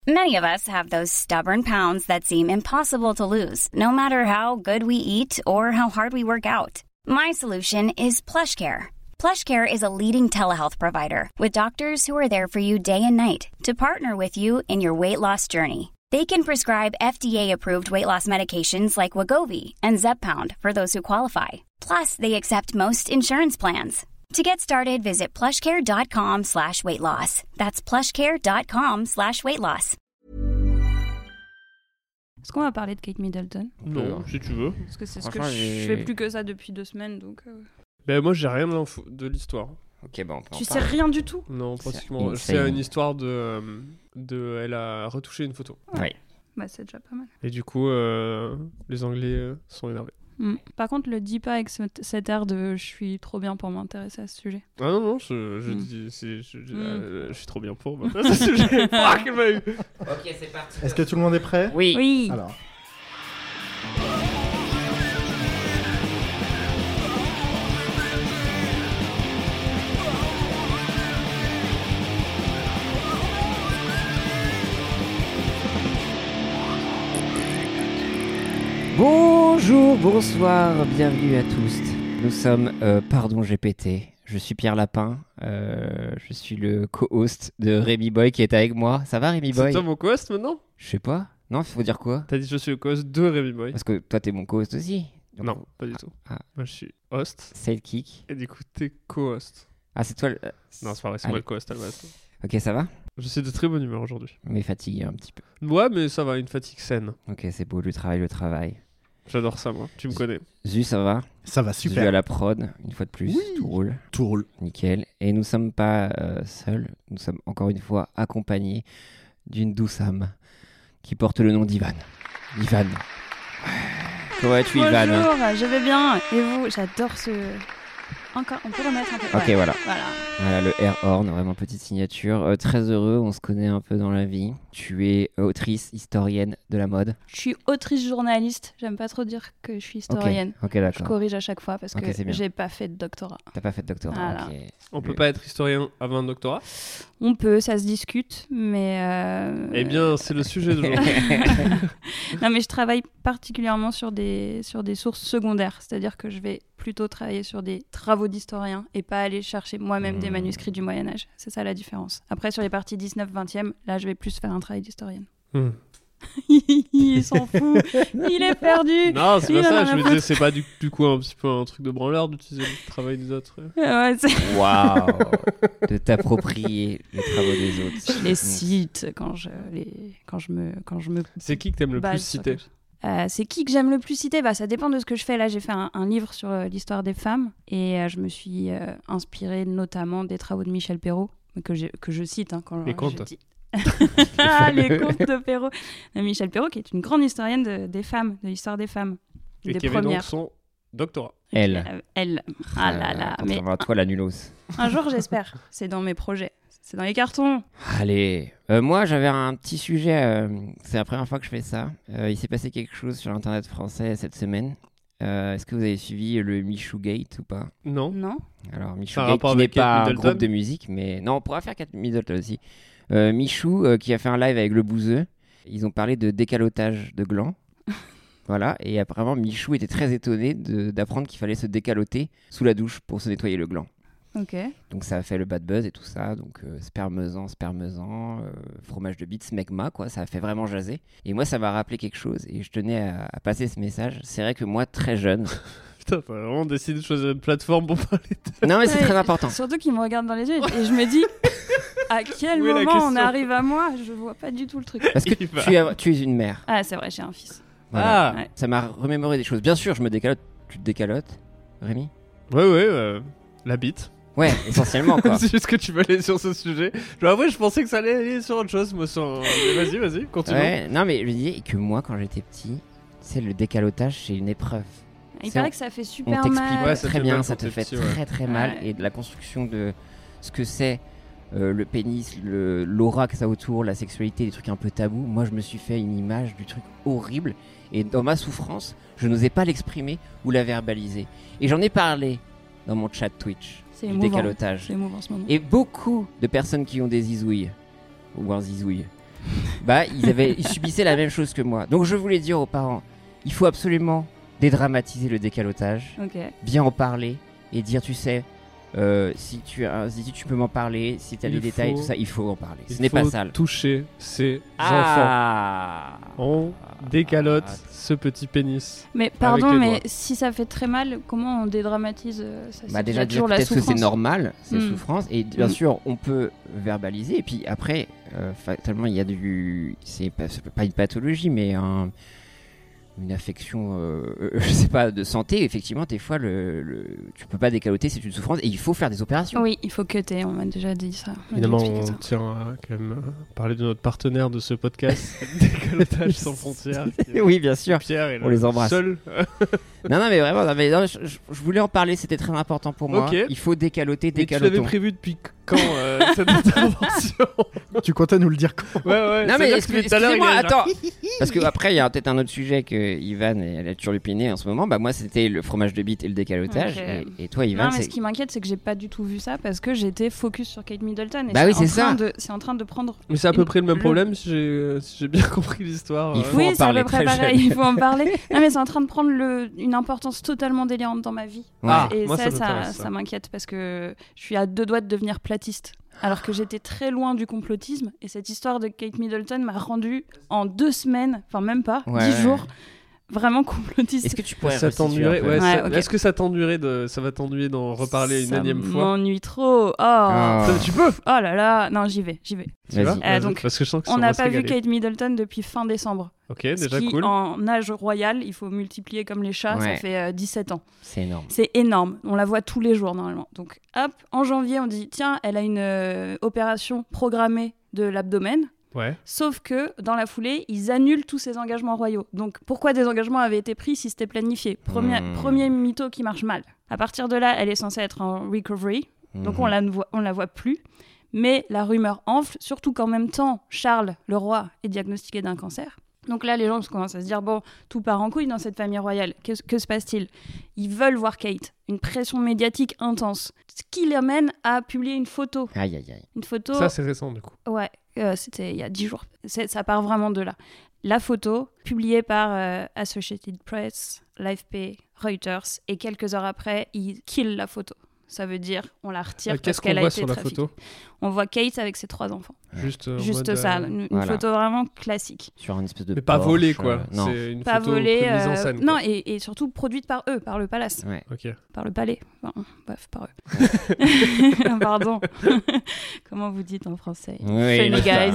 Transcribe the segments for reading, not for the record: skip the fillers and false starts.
Many of us have those stubborn pounds that seem impossible to lose, no matter how good we eat or how hard we work out. My solution is PlushCare. PlushCare is a leading telehealth provider with doctors who are there for you day and night to partner with you in your weight loss journey. They can prescribe FDA-approved weight loss medications like Wegovy and Zepbound for those who qualify. Plus, they accept most insurance plans. To get started, visit plushcare.com/weightloss. That's plushcare.com/weightloss. Est-ce qu'on va parler de Kate Middleton ? Non, si tu veux. Parce que c'est ce que je fais plus que ça depuis 2 semaines, donc... Ben moi, j'ai rien de l'histoire. Ok, bah on peut en Tu sais parler. rien du tout ? Non, pratiquement. C'est une histoire de... Elle a retouché une photo. Oui. Bah, c'est déjà pas mal. Et du coup, les Anglais sont énervés. Par contre, le dis pas avec cet air de « je suis trop bien pour m'intéresser à ce sujet ». Ah non, je dis... je suis trop bien pour m'intéresser à ce sujet. Ok, c'est parti. Est-ce que tout le monde est prêt ? Oui. Alors. Bonjour, bonsoir, bienvenue à tous. Nous sommes Pardon GPT. Je suis Pierre Lapin. Je suis le co-host de Rémi Boy qui est avec moi. Ça va Rémi Boy ? C'est toi mon co-host maintenant ? Je sais pas. Non, il faut dire quoi ? T'as dit je suis le co-host de Rémi Boy. Parce que toi t'es mon co-host aussi. Donc... Non, pas du tout. Moi je suis host. Sidekick. Et du coup t'es co-host. Ah, c'est toi le... Non, c'est pas vrai, c'est moi le co-host à la base. Ok, ça va ? Je suis de très bonne humeur aujourd'hui. Mais fatigué un petit peu. Ouais, mais ça va, une fatigue saine. Ok, c'est beau, le travail. J'adore ça, moi. Tu me connais. Zu, ça va ? Ça va Zu super. à la prod, une fois de plus. Oui. Tout roule. Tout roule. Nickel. Et nous sommes pas seuls. Nous sommes encore une fois accompagnés d'une douce âme qui porte le nom d'Ivan. Ivan. Comment vas-tu, Ivan ? Bonjour, je vais bien. Et vous ? J'adore ce... Encore, on peut remettre un peu. Ok, ouais. voilà. Voilà, le air horn, vraiment petite signature. Très heureux, on se connaît un peu dans la vie. Tu es autrice, historienne de la mode. Je suis autrice journaliste. J'aime pas trop dire que je suis historienne. Ok, Je d'accord. corrige à chaque fois parce Ok, c'est que bien. j'ai pas fait de doctorat. T'as pas fait de doctorat. Voilà. Ok. On peut pas être historien avant un doctorat ? On peut, ça se discute, mais... Eh bien, c'est le sujet d'aujourd'hui. Non, mais je travaille particulièrement sur des sources secondaires. C'est-à-dire que je vais plutôt travailler sur des travaux d'historiens et pas aller chercher moi-même des manuscrits du Moyen-Âge. C'est ça la différence. Après, sur les parties 19-20e, là, je vais plus faire un travail d'historienne. Il s'en fout. Il est perdu. Non, c'est Il pas en ça. a Je rien me à disais, foutre. c'est pas du coup un petit peu un truc de branleur d'utiliser le travail des autres. Ouais, Waouh. De t'approprier les travaux des autres. je les cite quand je me C'est qui que t'aimes le plus base sur citer ? quelque chose. C'est qui que j'aime le plus citer ? Ça dépend de ce que je fais. Là, j'ai fait un livre sur l'histoire des femmes et je me suis inspirée notamment des travaux de Michel Perrault, que je cite quand Les contes. je dis... les contes de Perrault. Michel Perrault, qui est une grande historienne des femmes, de l'histoire des femmes, Et des qui avait donc premières. son doctorat. Elle. Ah là là. Mais Contrairement à toi, la nulos. un jour, j'espère. C'est dans mes projets. C'est dans les cartons. Allez, moi j'avais un petit sujet, c'est la première fois que je fais ça. Il s'est passé quelque chose sur l'internet français cette semaine. Est-ce que vous avez suivi le Michou Gate ou pas ? Non. Non ? Alors Michou Ça a un Gate rapport qui n'est avec Kate pas un Middleton groupe de musique, mais non, on pourra faire Kate Middleton aussi. Michou qui a fait un live avec le Bouzeux. Ils ont parlé de décalotage de glands. Voilà, et apparemment Michou était très étonné d'apprendre qu'il fallait se décaloter sous la douche pour se nettoyer le gland. Ok. Donc ça a fait le bad buzz et tout ça, donc spermesant, fromage de bite, smegma, quoi, ça a fait vraiment jaser. Et moi ça m'a rappelé quelque chose et je tenais à passer ce message. C'est vrai que moi très jeune... Putain, t'as vraiment décidé de choisir une plateforme pour parler de... Non mais c'est Ouais, très important. Surtout qu'il me regarde dans les yeux et je me dis à quel Où est la moment on question arrive à moi ? Je vois pas du tout le truc. Parce que tu es une mère. Ah, c'est vrai, j'ai un fils. Voilà. Ah Ouais. Ça m'a remémoré des choses. Bien sûr, je me décalote. Tu te décalotes, Rémi ? Ouais, la bite. Ouais, essentiellement quoi. C'est juste que tu veux aller sur ce sujet. Genre, après, je pensais que ça allait aller sur autre chose, moi, sans... Mais vas-y, continue. Ouais, non mais je disais que moi quand j'étais petit, c'est le décalotage, c'est une épreuve. Il C'est paraît on- que ça fait On super t'explique mal. Ouais, ça très fait bien, mal ça quand te t'es fait petit, ouais. très très mal Ouais. et de la construction de ce que c'est le pénis, l'aura que ça a autour, la sexualité, des trucs un peu tabous. Moi je me suis fait une image du truc horrible et dans ma souffrance, je n'osais pas l'exprimer ou la verbaliser. Et j'en ai parlé dans mon chat Twitch C'est du émouvant. décalotage. C'est émouvant en ce moment. Et beaucoup de personnes qui ont des zizouilles ou un zizouille ils subissaient la même chose que moi. Donc je voulais dire aux parents, il faut absolument dédramatiser le décalotage, bien en parler et dire, tu sais, si tu peux m'en parler, si tu as les détails, tout ça, il faut en parler. Ce n'est pas sale. Toucher ses enfants. On décalote ce petit pénis. Mais pardon, mais si ça fait très mal, comment on dédramatise ça? Déjà, peut-être que c'est normal, c'est souffrance. Et bien sûr, on peut verbaliser. Et puis après, fatalement, il y a c'est pas une pathologie, mais une affection, je sais pas, de santé. Effectivement, des fois, tu peux pas décaloter, c'est une souffrance et il faut faire des opérations. Oui, il faut cutter, on m'a déjà dit ça. Évidemment, on tient à quand même parler de notre partenaire de ce podcast, Décalotage sans frontières. Oui, bien sûr. Pierre, on les embrasse. Seul. non, mais vraiment, je voulais en parler, c'était très important pour moi. Okay. Il faut décaloter, décalotons. Mais tu l'avais prévu depuis quand cette intervention? Tu comptais nous le dire quand? Ouais. Non, mais excusez-moi, attends. Parce qu'après, il y a peut-être un autre sujet que Ivan elle a turlupiné en ce moment. Moi, c'était le fromage de bite et le décalotage. Et toi, Ivan, non, mais ce qui m'inquiète, c'est que j'ai pas du tout vu ça parce que j'étais focus sur Kate Middleton. Et oui, c'est ça. C'est en train de prendre. Mais c'est à peu près le même problème si j'ai bien compris l'histoire. Il faut en parler très pareil, il faut en parler. Non, mais c'est en train de prendre une importance totalement délirante dans ma vie. Ouais. Et moi, ça m'inquiète parce que je suis à 2 doigts de devenir platiste. Alors que j'étais très loin du complotisme. Et cette histoire de Kate Middleton m'a rendu en 2 semaines, enfin même pas, 10 jours, vraiment complotiste. Est-ce que tu pourrais Est-ce que ça va t'ennuyer d'en reparler une énième fois? Ça m'ennuie trop. Tu peux? Oh là là, non, j'y vais. Donc, parce que je sens que on n'a pas vu Kate Middleton depuis fin décembre. Ok, déjà qui, cool. En âge royal, il faut multiplier comme les chats, ça fait 17 ans. C'est énorme. C'est énorme. On la voit tous les jours normalement. Donc hop, en janvier, on dit tiens, elle a une opération programmée de l'abdomen. Ouais. Sauf que dans la foulée, ils annulent tous ces engagements royaux. Donc pourquoi des engagements avaient été pris si c'était planifié? Premier mytho qui marche mal. À partir de là, elle est censée être en recovery. Donc on la voit plus. Mais la rumeur enfle, surtout qu'en même temps, Charles, le roi, est diagnostiqué d'un cancer. Donc là, les gens commencent à se dire, bon, tout part en couille dans cette famille royale. Que se passe-t-il? Ils veulent voir Kate. Une pression médiatique intense. Ce qui l'amène à publier une photo. Aïe. Une photo... Ça, c'est récent, du coup. Ouais, c'était il y a 10 jours. Ça part vraiment de là. La photo, publiée par Associated Press, l'AFP, Reuters, et quelques heures après, ils killent la photo. Ça veut dire on la retire parce qu'elle a été trafiquée. Qu'est-ce qu'on voit sur la photo? On voit Kate avec ses 3 enfants. Juste ça, une photo vraiment classique. Sur une espèce de mais pas volée, quoi. Non. C'est une pas photo volée, mise en scène. Non, et surtout produite par eux, par le palace. Ouais. Okay. Par le palais. Enfin, bref, par eux. Pardon. Comment vous dites en français? Oui,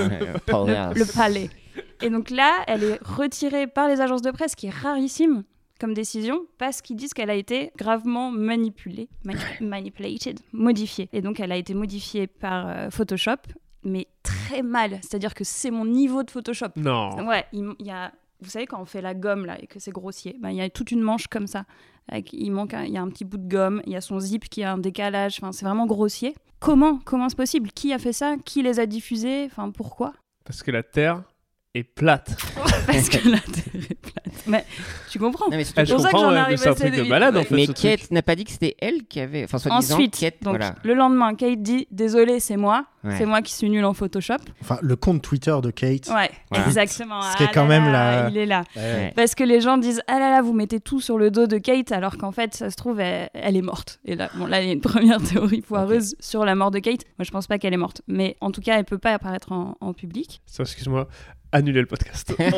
le palais. Et donc là, elle est retirée par les agences de presse, qui est rarissime comme décision, parce qu'ils disent qu'elle a été gravement manipulated, modifiée. Et donc, elle a été modifiée par Photoshop, mais très mal. C'est-à-dire que c'est mon niveau de Photoshop. Non. Ouais, il y a... Vous savez, quand on fait la gomme, là, et que c'est grossier, il y a toute une manche comme ça. Il y a un petit bout de gomme, il y a son zip qui a un décalage. Enfin, c'est vraiment grossier. Comment c'est possible? Qui a fait ça? Qui les a diffusés? Enfin, pourquoi? Parce que la Terre est plate. Parce que la Terre est plate. Mais tu comprends? Non, mais c'est pour ça que j'en arrive c'est un truc de malade, en fait. Mais Kate n'a pas dit que c'était elle qui avait... Enfin, soi-disant, ensuite, Kate, donc, voilà. le lendemain, Kate dit « Désolé, c'est moi. Ouais. C'est moi qui suis nulle en Photoshop. » Enfin, le compte Twitter de Kate. Ouais, voilà. Exactement. Ce qui est quand même la... Il est là. Ouais. Parce que les gens disent « Ah là là, vous mettez tout sur le dos de Kate, alors qu'en fait, ça se trouve, elle est morte. » Et là, il y a une première théorie foireuse sur la mort de Kate. Moi, je pense pas qu'elle est morte. Mais en tout cas, elle peut pas apparaître en public. Ça, excuse-moi. Annuler le podcast. On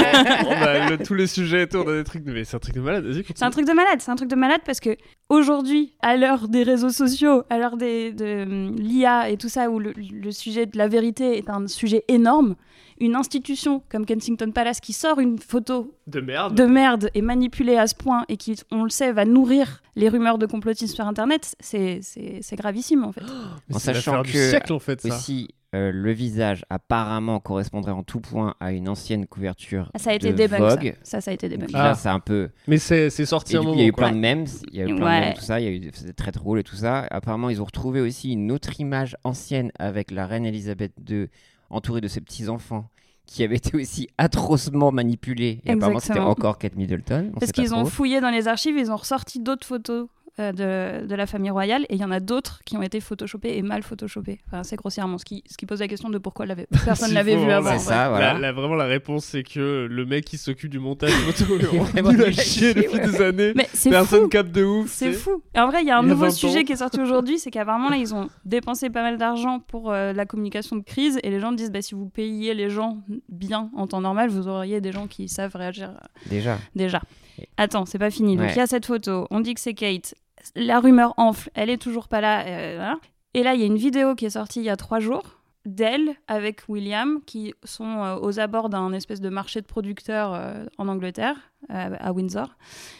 a tous les sujets et tout, on a des trucs mais c'est un truc de malade. Vas-y, continue. C'est un truc de malade parce que aujourd'hui, à l'heure des réseaux sociaux, à l'heure de l'IA et tout ça, où le sujet de la vérité est un sujet énorme, une institution comme Kensington Palace qui sort une photo de merde et manipulée à ce point et qui, on le sait, va nourrir les rumeurs de complotisme sur Internet, c'est gravissime en fait. En sachant que siècle, en fait, ça. Aussi, le visage apparemment correspondrait en tout point à une ancienne couverture ça a été de débunk, Vogue. Ça a été débunk. Là, c'est un peu... Mais c'est sorti et un du coup, moment. Il y a eu plein de memes, Ouais. tout ça, c'était très drôle et tout ça. Apparemment, ils ont retrouvé aussi une autre image ancienne avec la reine Elisabeth II entourée de ses petits-enfants qui avaient été aussi atrocement manipulés. Et apparemment, c'était encore Kate Middleton. Parce qu'ils ont fouillé dans les archives, ils ont ressorti d'autres photos de la famille royale, et il y en a d'autres qui ont été photoshopés et mal photoshopés. Enfin, c'est grossièrement ce qui pose la question de pourquoi personne ne l'avait vu avant. C'est ça, voilà. Vraiment, la réponse, c'est que le mec qui s'occupe du montage photo, il a chié depuis des années. Mais c'est Personne fou. capte de ouf. C'est fou. Et en vrai, il y a un Il y a nouveau 20 sujet ans. qui est sorti aujourd'hui, c'est qu'apparemment, là, ils ont dépensé pas mal d'argent pour la communication de crise, et les gens disent, si vous payiez les gens bien en temps normal, vous auriez des gens qui savent réagir déjà. Attends, c'est pas fini. Donc, il y a cette photo, on dit que c'est Kate. La rumeur enfle, elle est toujours pas là. Voilà. Et là, il y a une vidéo qui est sortie il y a 3 jours d'elle avec William qui sont aux abords d'un espèce de marché de producteurs en Angleterre, à Windsor.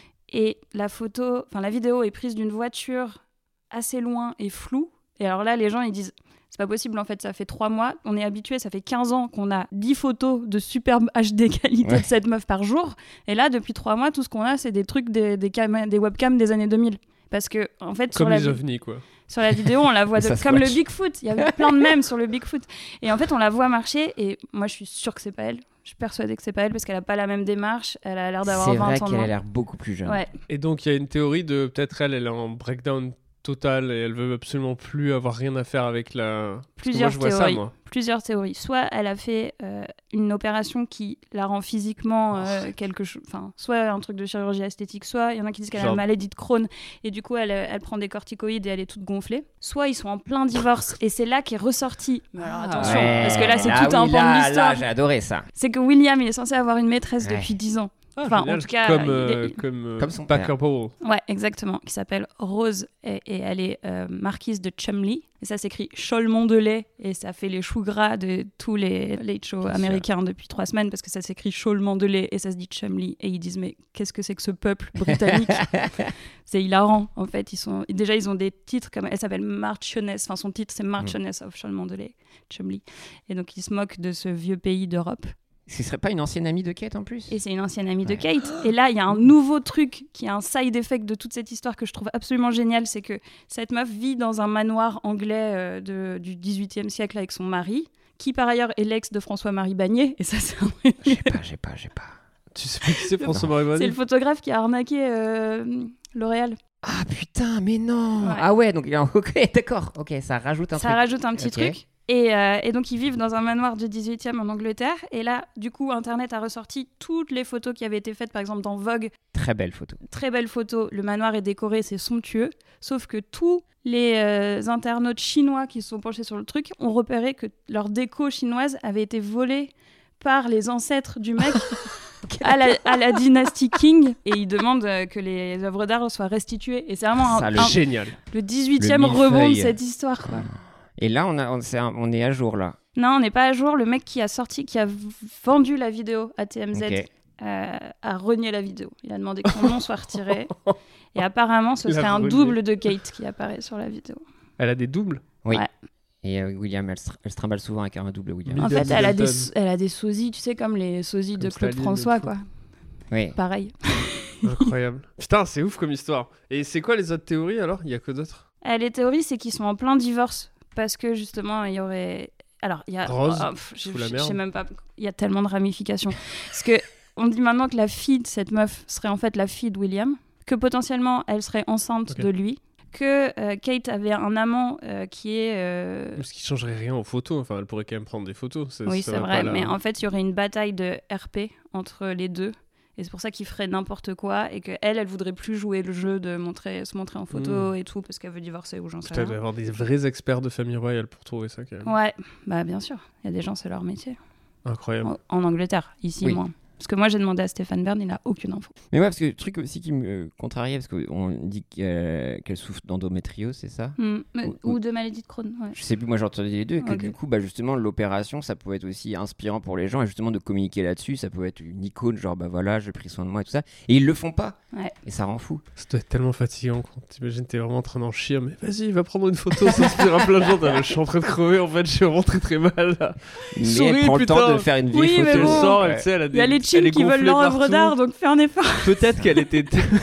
Et la vidéo est prise d'une voiture assez loin et floue. Et alors là, les gens, ils disent... C'est pas possible, en fait, ça fait 3 mois, on est habitué, ça fait 15 ans qu'on a 10 photos de superbe HD qualité de cette meuf par jour, et là, depuis 3 mois, tout ce qu'on a, c'est des trucs, des webcams des années 2000. Parce que, en fait, Comme les ovnis, quoi. Sur la vidéo, on la voit comme le Bigfoot, il y avait plein de mèmes sur le Bigfoot. Et en fait, on la voit marcher, et moi, je suis sûre que c'est pas elle. Je suis persuadée que c'est pas elle, parce qu'elle a pas la même démarche, elle a l'air d'avoir 20 ans. C'est vrai qu'elle a l'air beaucoup plus jeune. Ouais. Et donc, il y a une théorie de peut-être elle est en breakdown total et elle veut absolument plus avoir rien à faire avec la... Plusieurs moi, je vois théories. ça, moi. Plusieurs théories. Soit elle a fait une opération qui la rend physiquement quelque chose, enfin, soit un truc de chirurgie esthétique, soit il y en a qui disent qu'elle a une maladie de Crohn et du coup elle prend des corticoïdes et elle est toute gonflée. Soit ils sont en plein divorce et c'est là qu'est ressorti. Mais alors attention, parce que là c'est tout un pan de l'histoire. Là, j'ai adoré ça. C'est que William, il est censé avoir une maîtresse depuis 10 ans. Enfin, génial. en tout cas, comme son Packer père. Powell. Ouais, exactement. Qui s'appelle Rose et elle est marquise de Chumley. Et ça s'écrit Cholmont de lait et ça fait les choux gras de tous les late shows américains depuis 3 semaines parce que ça s'écrit Cholmont de lait et ça se dit Chumley. Et ils disent mais qu'est-ce que c'est que ce peuple britannique? C'est hilarant en fait. Ils ont des titres comme elle s'appelle Marchioness. Enfin son titre c'est Marchioness of Cholmont de lait, Chumley. Et donc ils se moquent de ce vieux pays d'Europe. Ce serait pas une ancienne amie de Kate en plus? Et c'est une ancienne amie de Kate. Et là, il y a un nouveau truc qui est un side effect de toute cette histoire que je trouve absolument génial, c'est que cette meuf vit dans un manoir anglais du XVIIIe siècle avec son mari, qui par ailleurs est l'ex de François-Marie Bagné. Et ça, c'est un truc... J'ai pas. Tu sais pas qui c'est François-Marie Bagné? C'est le photographe qui a arnaqué L'Oréal. Ah putain, mais non. Ouais. Ah ouais, donc ok, d'accord. Ok, ça rajoute un truc. Ça rajoute un petit truc. Et donc, ils vivent dans un manoir du 18e en Angleterre. Et là, du coup, Internet a ressorti toutes les photos qui avaient été faites, par exemple, dans Vogue. Très belle photo. Très belle photo. Le manoir est décoré, c'est somptueux. Sauf que tous les internautes chinois qui se sont penchés sur le truc ont repéré que leur déco chinoise avait été volée par les ancêtres du mec à la dynastie Qing. Et ils demandent que les œuvres d'art soient restituées. Et c'est vraiment génial. Le 18e rebond de cette histoire, quoi. Et là, on est à jour, là. Non, on n'est pas à jour. Le mec qui a vendu la vidéo à TMZ a renié la vidéo. Il a demandé que son nom soit retiré. Et apparemment, ce serait un double de Kate qui apparaît sur la vidéo. Elle a des doubles? Oui. Ouais. Et William, elle se trimballe souvent avec un double William. En fait, elle a des sosies, tu sais, comme les sosies de Claude Staline François, quoi. Oui. Pareil. Incroyable. Putain, c'est ouf comme histoire. Et c'est quoi les autres théories, alors? Il y a que d'autres? Les théories, c'est qu'ils sont en plein divorce. Parce que justement, il y aurait. Alors, il y a. Rose, je sais même pas. Il y a tellement de ramifications. Parce que on dit maintenant que la fille de cette meuf serait en fait la fille de William, que potentiellement elle serait enceinte de lui, que Kate avait un amant qui est. Parce qu'il changerait rien aux photos. Enfin, elle pourrait quand même prendre des photos. Oui, c'est vrai. Mais en fait, il y aurait une bataille de RP entre les deux. Et c'est pour ça qu'il ferait n'importe quoi et qu'elle voudrait plus jouer le jeu de se montrer en photo et tout parce qu'elle veut divorcer ou j'en sais rien. Peut-être avoir des vrais experts de famille royale pour trouver ça quand même. Ouais, bah bien sûr. Il y a des gens, c'est leur métier. Incroyable. En Angleterre, ici moins. Parce que moi, j'ai demandé à Stéphane Bern, il n'a aucune info. Mais ouais, parce que le truc aussi qui me contrariait, parce qu'on dit qu'elle souffre d'endométriose, c'est ça? Ou de maladie de Crohn, ouais. Je sais plus, moi j'ai entendu les deux, et que du coup, bah, justement, l'opération, ça peut être aussi inspirant pour les gens, et justement de communiquer là-dessus, ça peut être une icône, genre bah voilà, j'ai pris soin de moi et tout ça. Et ils le font pas, et ça rend fou. Ça doit être tellement fatigant quand t'imagines, t'es vraiment en train d'en chier, mais vas-y, va prendre une photo, ça inspire à plein de gens. Je suis en train de crever, en fait, je suis vraiment très très mal là. Mais elle prend le temps de faire une vieille photo. Elle sort, elle sait, il y a les chins qui veulent leur œuvre d'art, donc fais un effort. Peut-être qu'elle était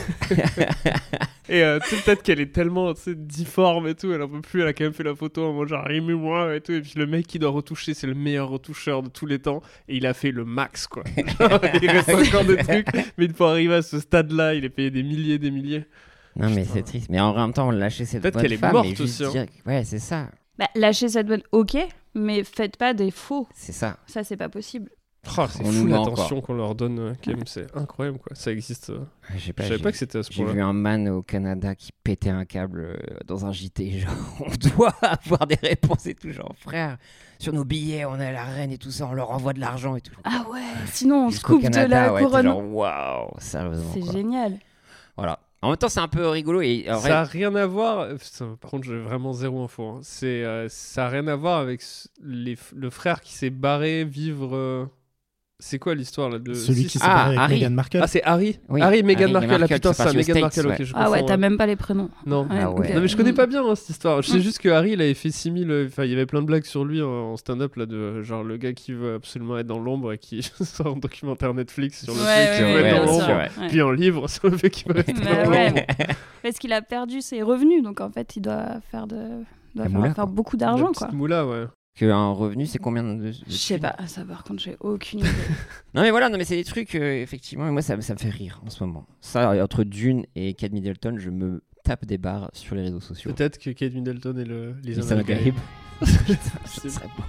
et peut-être qu'elle est tellement difforme et tout, elle en peut plus, elle a quand même fait la photo en mode genre aimez-moi et tout, et puis le mec qui doit retoucher, c'est le meilleur retoucheur de tous les temps et il a fait le max quoi. Genre, il reste encore des trucs, mais pour arriver à ce stade là il est payé des milliers. Non, mais c'est triste. Mais en même temps, lâcher cette Peut-être bonne qu'elle est femme morte et juste aussi, hein. dire... Ouais, c'est ça. Bah, lâchez cette bonne, ok, mais faites pas des faux. C'est ça. Ça, c'est pas possible. Oh, c'est On fou nous ment l'attention qu'on leur donne, quand même, c'est incroyable quoi. Ça existe. Je sais pas, Je savais pas que c'était à ce J'ai point-là. vu un man au Canada qui pétait un câble dans un JT. Genre, on doit avoir des réponses et tout. Genre, frère, sur nos billets, on est à la reine et tout ça, on leur envoie de l'argent et tout. Ah ouais, sinon on se Jusqu'au coupe de Canada, la ouais, t'es couronne. genre, waouh, sérieusement. C'est quoi. génial. Voilà. En même temps, c'est un peu rigolo. Et en vrai, Ça a rien à voir. Putain, par contre, j'ai vraiment zéro info. Hein. Ça a rien à voir avec le frère qui s'est barré vivre. C'est quoi l'histoire là de Celui si, qui c'est- s'est Ah, barré avec Harry. Meghan Markle. Ah, c'est Harry. Oui, Harry et Meghan Harry et Markle. Meghan Ah putain, qui sont ça, partis aux Meghan States, Markle. ouais. Ok, je Ah ouais, confonds, t'as même pas les prénoms. Non. Ah ouais. Non mais je connais pas bien hein, cette histoire. Je sais juste que Harry il avait fait 6000 enfin il y avait plein de blagues sur lui en stand-up là de genre le gars qui veut absolument être dans l'ombre et qui sort un documentaire Netflix sur le Ouais, fait qu'il ouais, veut ouais, être bien dans sûr. l'ombre. Ouais. Puis un livre sur le fait qu'il veut rester Bah dans ouais. l'ombre. Parce qu'il a perdu ses revenus, donc en fait, il doit faire La moula, faire quoi. beaucoup La d'argent, petite quoi. moula ouais. qu'un revenu, c'est combien de Je sais pas, ça par contre, j'ai aucune idée. Non mais voilà, non mais c'est des trucs effectivement, et moi ça me fait rire en ce moment. Ça entre Dune et Kate Middleton, je me tape des barres sur les réseaux sociaux. Peut-être que Kate Middleton et les Lisa Caraïbes. McCabe. Ce serait beau.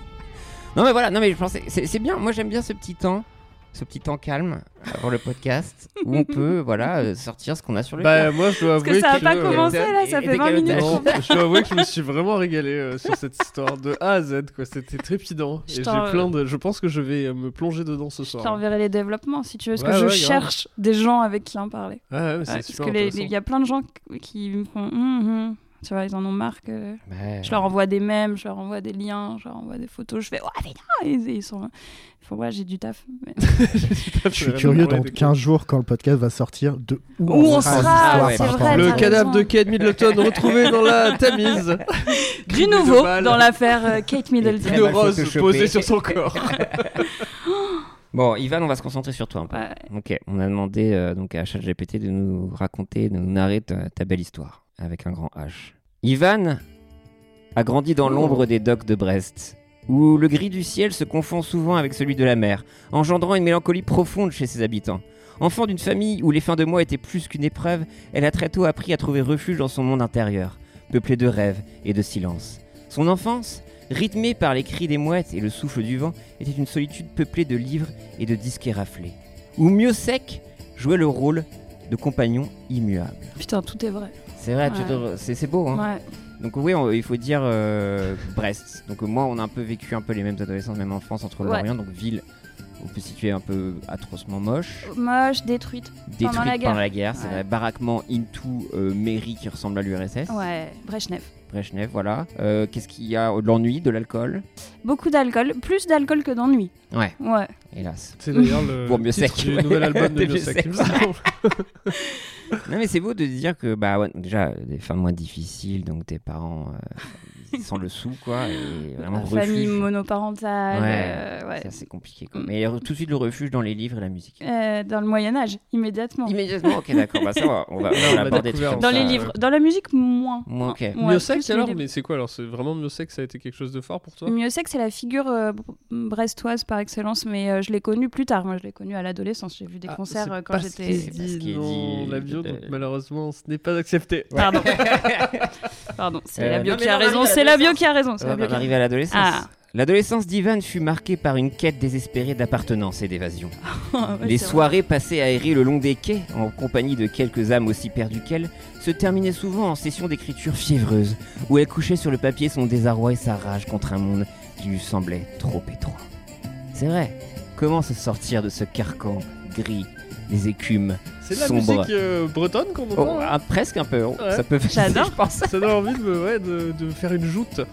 Non mais voilà, non mais je pensais c'est bien, moi j'aime bien ce petit temps calme avant le podcast où on peut voilà sortir ce qu'on a sur le cœur. Bah moi je dois Parce avouer que ça a que pas commencé là, ça et fait 20 minutes. Non, je dois avouer que je me suis vraiment régalé sur cette histoire de A à Z quoi, c'était trépidant et je pense que je vais me plonger dedans ce Je soir. t'enverrai les développements si tu veux, parce Ouais, que ouais, je grave. cherche des gens avec qui en parler. Ouais, mais c'est Ouais, super parce que intéressant. il y a plein de gens qui me font tu vois, ils en ont marre que Ouais. je leur envoie des mèmes, je leur envoie des liens, je leur envoie des photos, je fais putain, ils sont ouais, j'ai du taf. Mais... Je suis curieux dans 15 jours quand le podcast va sortir de où on on sera, l'histoire c'est par vrai, rapport à Le t'as ça. cadavre raison. de Kate Middleton retrouvé dans la Tamise. Du nouveau dans l'affaire Kate Middleton. de rose photoshopé. posée sur son corps. Bon, Ivan, on va se concentrer sur toi un peu. Ouais. Ok, on a demandé donc à ChatGPT de nous raconter, de nous narrer ta belle histoire avec un grand H. Ivan a grandi dans l'ombre des docks de Brest, où le gris du ciel se confond souvent avec celui de la mer, engendrant une mélancolie profonde chez ses habitants. Enfant d'une famille où les fins de mois étaient plus qu'une épreuve, elle a très tôt appris à trouver refuge dans son monde intérieur, peuplé de rêves et de silence. Son enfance, rythmée par les cris des mouettes et le souffle du vent, était une solitude peuplée de livres et de disques éraflés, où Miossec jouait le rôle de compagnon immuable. Putain, tout est vrai. C'est vrai, Ouais. c'est beau, hein. Ouais. Donc oui, il faut dire Brest. Donc moi, on a un peu vécu un peu les mêmes adolescences, même enfance entre Ouais. l'Orient, donc ville, on peut situer un peu atrocement moche, Moche, détruite. détruite la guerre. pendant la guerre, c'est Ouais. vrai, baraquement into mairie qui ressemble à l'URSS, Ouais, Brejnev. Brejnev, voilà. Qu'est-ce qu'il y a? De l'ennui, de l'alcool. Beaucoup d'alcool, plus d'alcool que d'ennui. Ouais, Ouais. hélas. C'est d'ailleurs le Pour Miossec, titre du ouais. nouvel album de De Miossec. Miossec. Non mais c'est beau de dire que bah ouais, déjà des fins de mois difficiles, donc tes parents sans le sou quoi, et vraiment Famille refuge. monoparentale. Ouais. Ouais. C'est assez compliqué quoi. Mais tout de suite le refuge dans les livres et la musique. Dans le Moyen-Âge, immédiatement. Immédiatement, ok d'accord, bah ça va, on va on l'a aborder des découvert trucs Dans comme les ça, livres. Dans la musique, moins. Moi, ok. Ouais, Miossec plus les alors, livres. mais c'est quoi alors? C'est vraiment Miossec, ça a été quelque chose de fort pour toi? Miossec, c'est la figure brestoise par excellence, mais je l'ai connu plus tard. Moi, je l'ai connu à l'adolescence. J'ai vu des concerts c'est quand pas ce qui est j'étais. C'est pas ce qui dit est dans dit, la bio, de- donc malheureusement, ce n'est pas accepté. Pardon. Pardon, c'est la bio non, mais qui a non, raison. arrive à C'est la bio qui a raison. c'est la On bio va qui a arriver à l'adolescence. Ah. L'adolescence d'Ivan fut marquée par une quête désespérée d'appartenance et d'évasion. raison. Ouais, Les c'est vrai. soirées passées à errer le long des quais, en compagnie de quelques âmes aussi perdues qu'elle, se terminaient souvent en session d'écriture fiévreuse, où elle couchait sur le papier son désarroi et sa rage contre un monde qui lui semblait trop étroit. C'est vrai, comment se sortir de ce carcan gris, des écumes C'est de la sombres? musique bretonne qu'on Oh, entend. hein. presque un peu, Ouais. ça peut J'adore. je pense. Ça donne envie de faire une joute.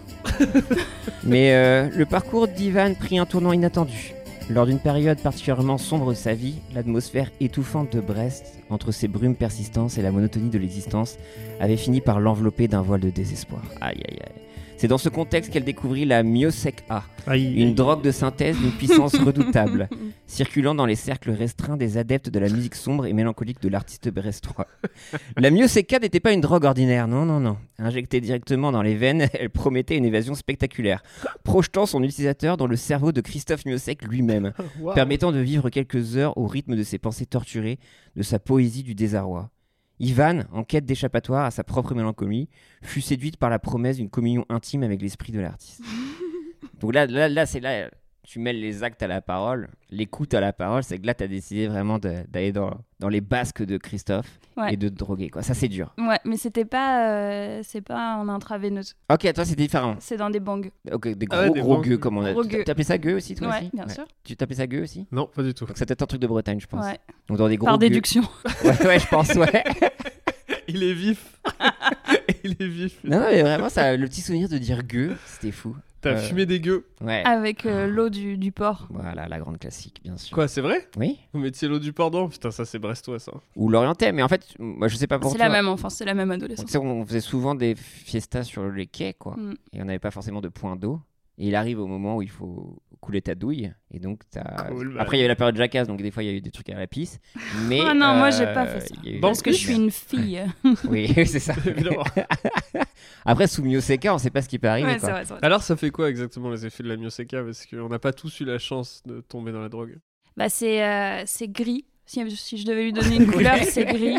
Mais le parcours d'Ivan prit un tournant inattendu. Lors d'une période particulièrement sombre de sa vie, l'atmosphère étouffante de Brest, entre ses brumes persistantes et la monotonie de l'existence, avait fini par l'envelopper d'un voile de désespoir. Aïe aïe aïe. C'est dans ce contexte qu'elle découvrit la Miossec A, une drogue de synthèse d'une puissance redoutable, circulant dans les cercles restreints des adeptes de la musique sombre et mélancolique de l'artiste brestois. La Miossec A n'était pas une drogue ordinaire, non, non, non. Injectée directement dans les veines, elle promettait une évasion spectaculaire, projetant son utilisateur dans le cerveau de Christophe Miossec lui-même, Waouh. permettant de vivre quelques heures au rythme de ses pensées torturées, de sa poésie du désarroi. Ivan, en quête d'échappatoire à sa propre mélancolie, fut séduite par la promesse d'une communion intime avec l'esprit de l'artiste. Donc là, c'est là, tu mêles les actes à la parole, l'écoute à la parole, c'est que là, tu as décidé vraiment d'aller dans les basques de Christophe et de te droguer, quoi. Ça, c'est dur. Ouais, mais c'est pas en intraveineuse. Ok, toi, c'est différent. C'est dans des bangs. Ok, des gros gueux, comme on a. Tu t'appelais ça gueux aussi, toi ouais, aussi bien sûr. Tu t'appelais ça gueux aussi? Non, pas du tout. Donc, c'est peut-être un truc de Bretagne, je pense. Ouais. Donc, dans des gros Par gueux. déduction. Ouais, je pense, ouais. Il est vif. Il est vif. Non, mais vraiment, le petit souvenir de dire gueux, c'était fou. T'as fumé des gueux. Ouais. Avec l'eau du port. Voilà, la grande classique, bien sûr. Quoi, c'est vrai? Oui. Vous mettiez l'eau du port dedans? Putain, ça c'est brestois, ça. Ou l'orientais, mais en fait, moi je sais pas pour c'est toi. la même enfance, c'est la même adolescence. Tu sais, on faisait souvent des fiestas sur les quais, quoi. Et on n'avait pas forcément de point d'eau. Et il arrive au moment où il faut couler ta douille. Et donc, après, il y avait la période jacasse, donc des fois, il y a eu des trucs à la pisse. Mais, oh non, moi, j'ai pas fait ça. Parce que je suis une fille. Oui, c'est ça. Après, sous Miyoseka, on sait pas ce qui peut arriver. Ouais, quoi. c'est vrai. Alors, ça fait quoi exactement les effets de la Miyoseka? Parce qu'on n'a pas tous eu la chance de tomber dans la drogue. Bah, c'est gris. Si je devais lui donner une couleur, c'est gris.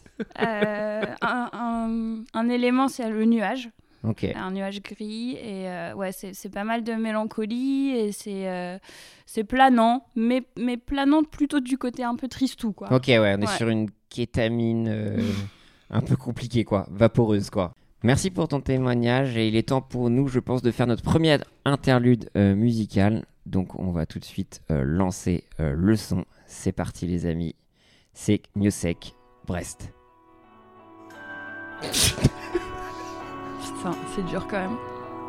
Un élément, c'est le nuage. Okay. Un nuage gris et ouais, c'est pas mal de mélancolie et c'est planant, mais planant plutôt du côté un peu tristou, quoi. Ok, ouais, on est sur une kétamine un peu compliquée, quoi, vaporeuse, quoi. Merci pour ton témoignage et il est temps pour nous, je pense, de faire notre première interlude musicale. Donc on va tout de suite lancer le son. C'est parti les amis, c'est Miyosek, Brest. Putain, c'est dur quand même.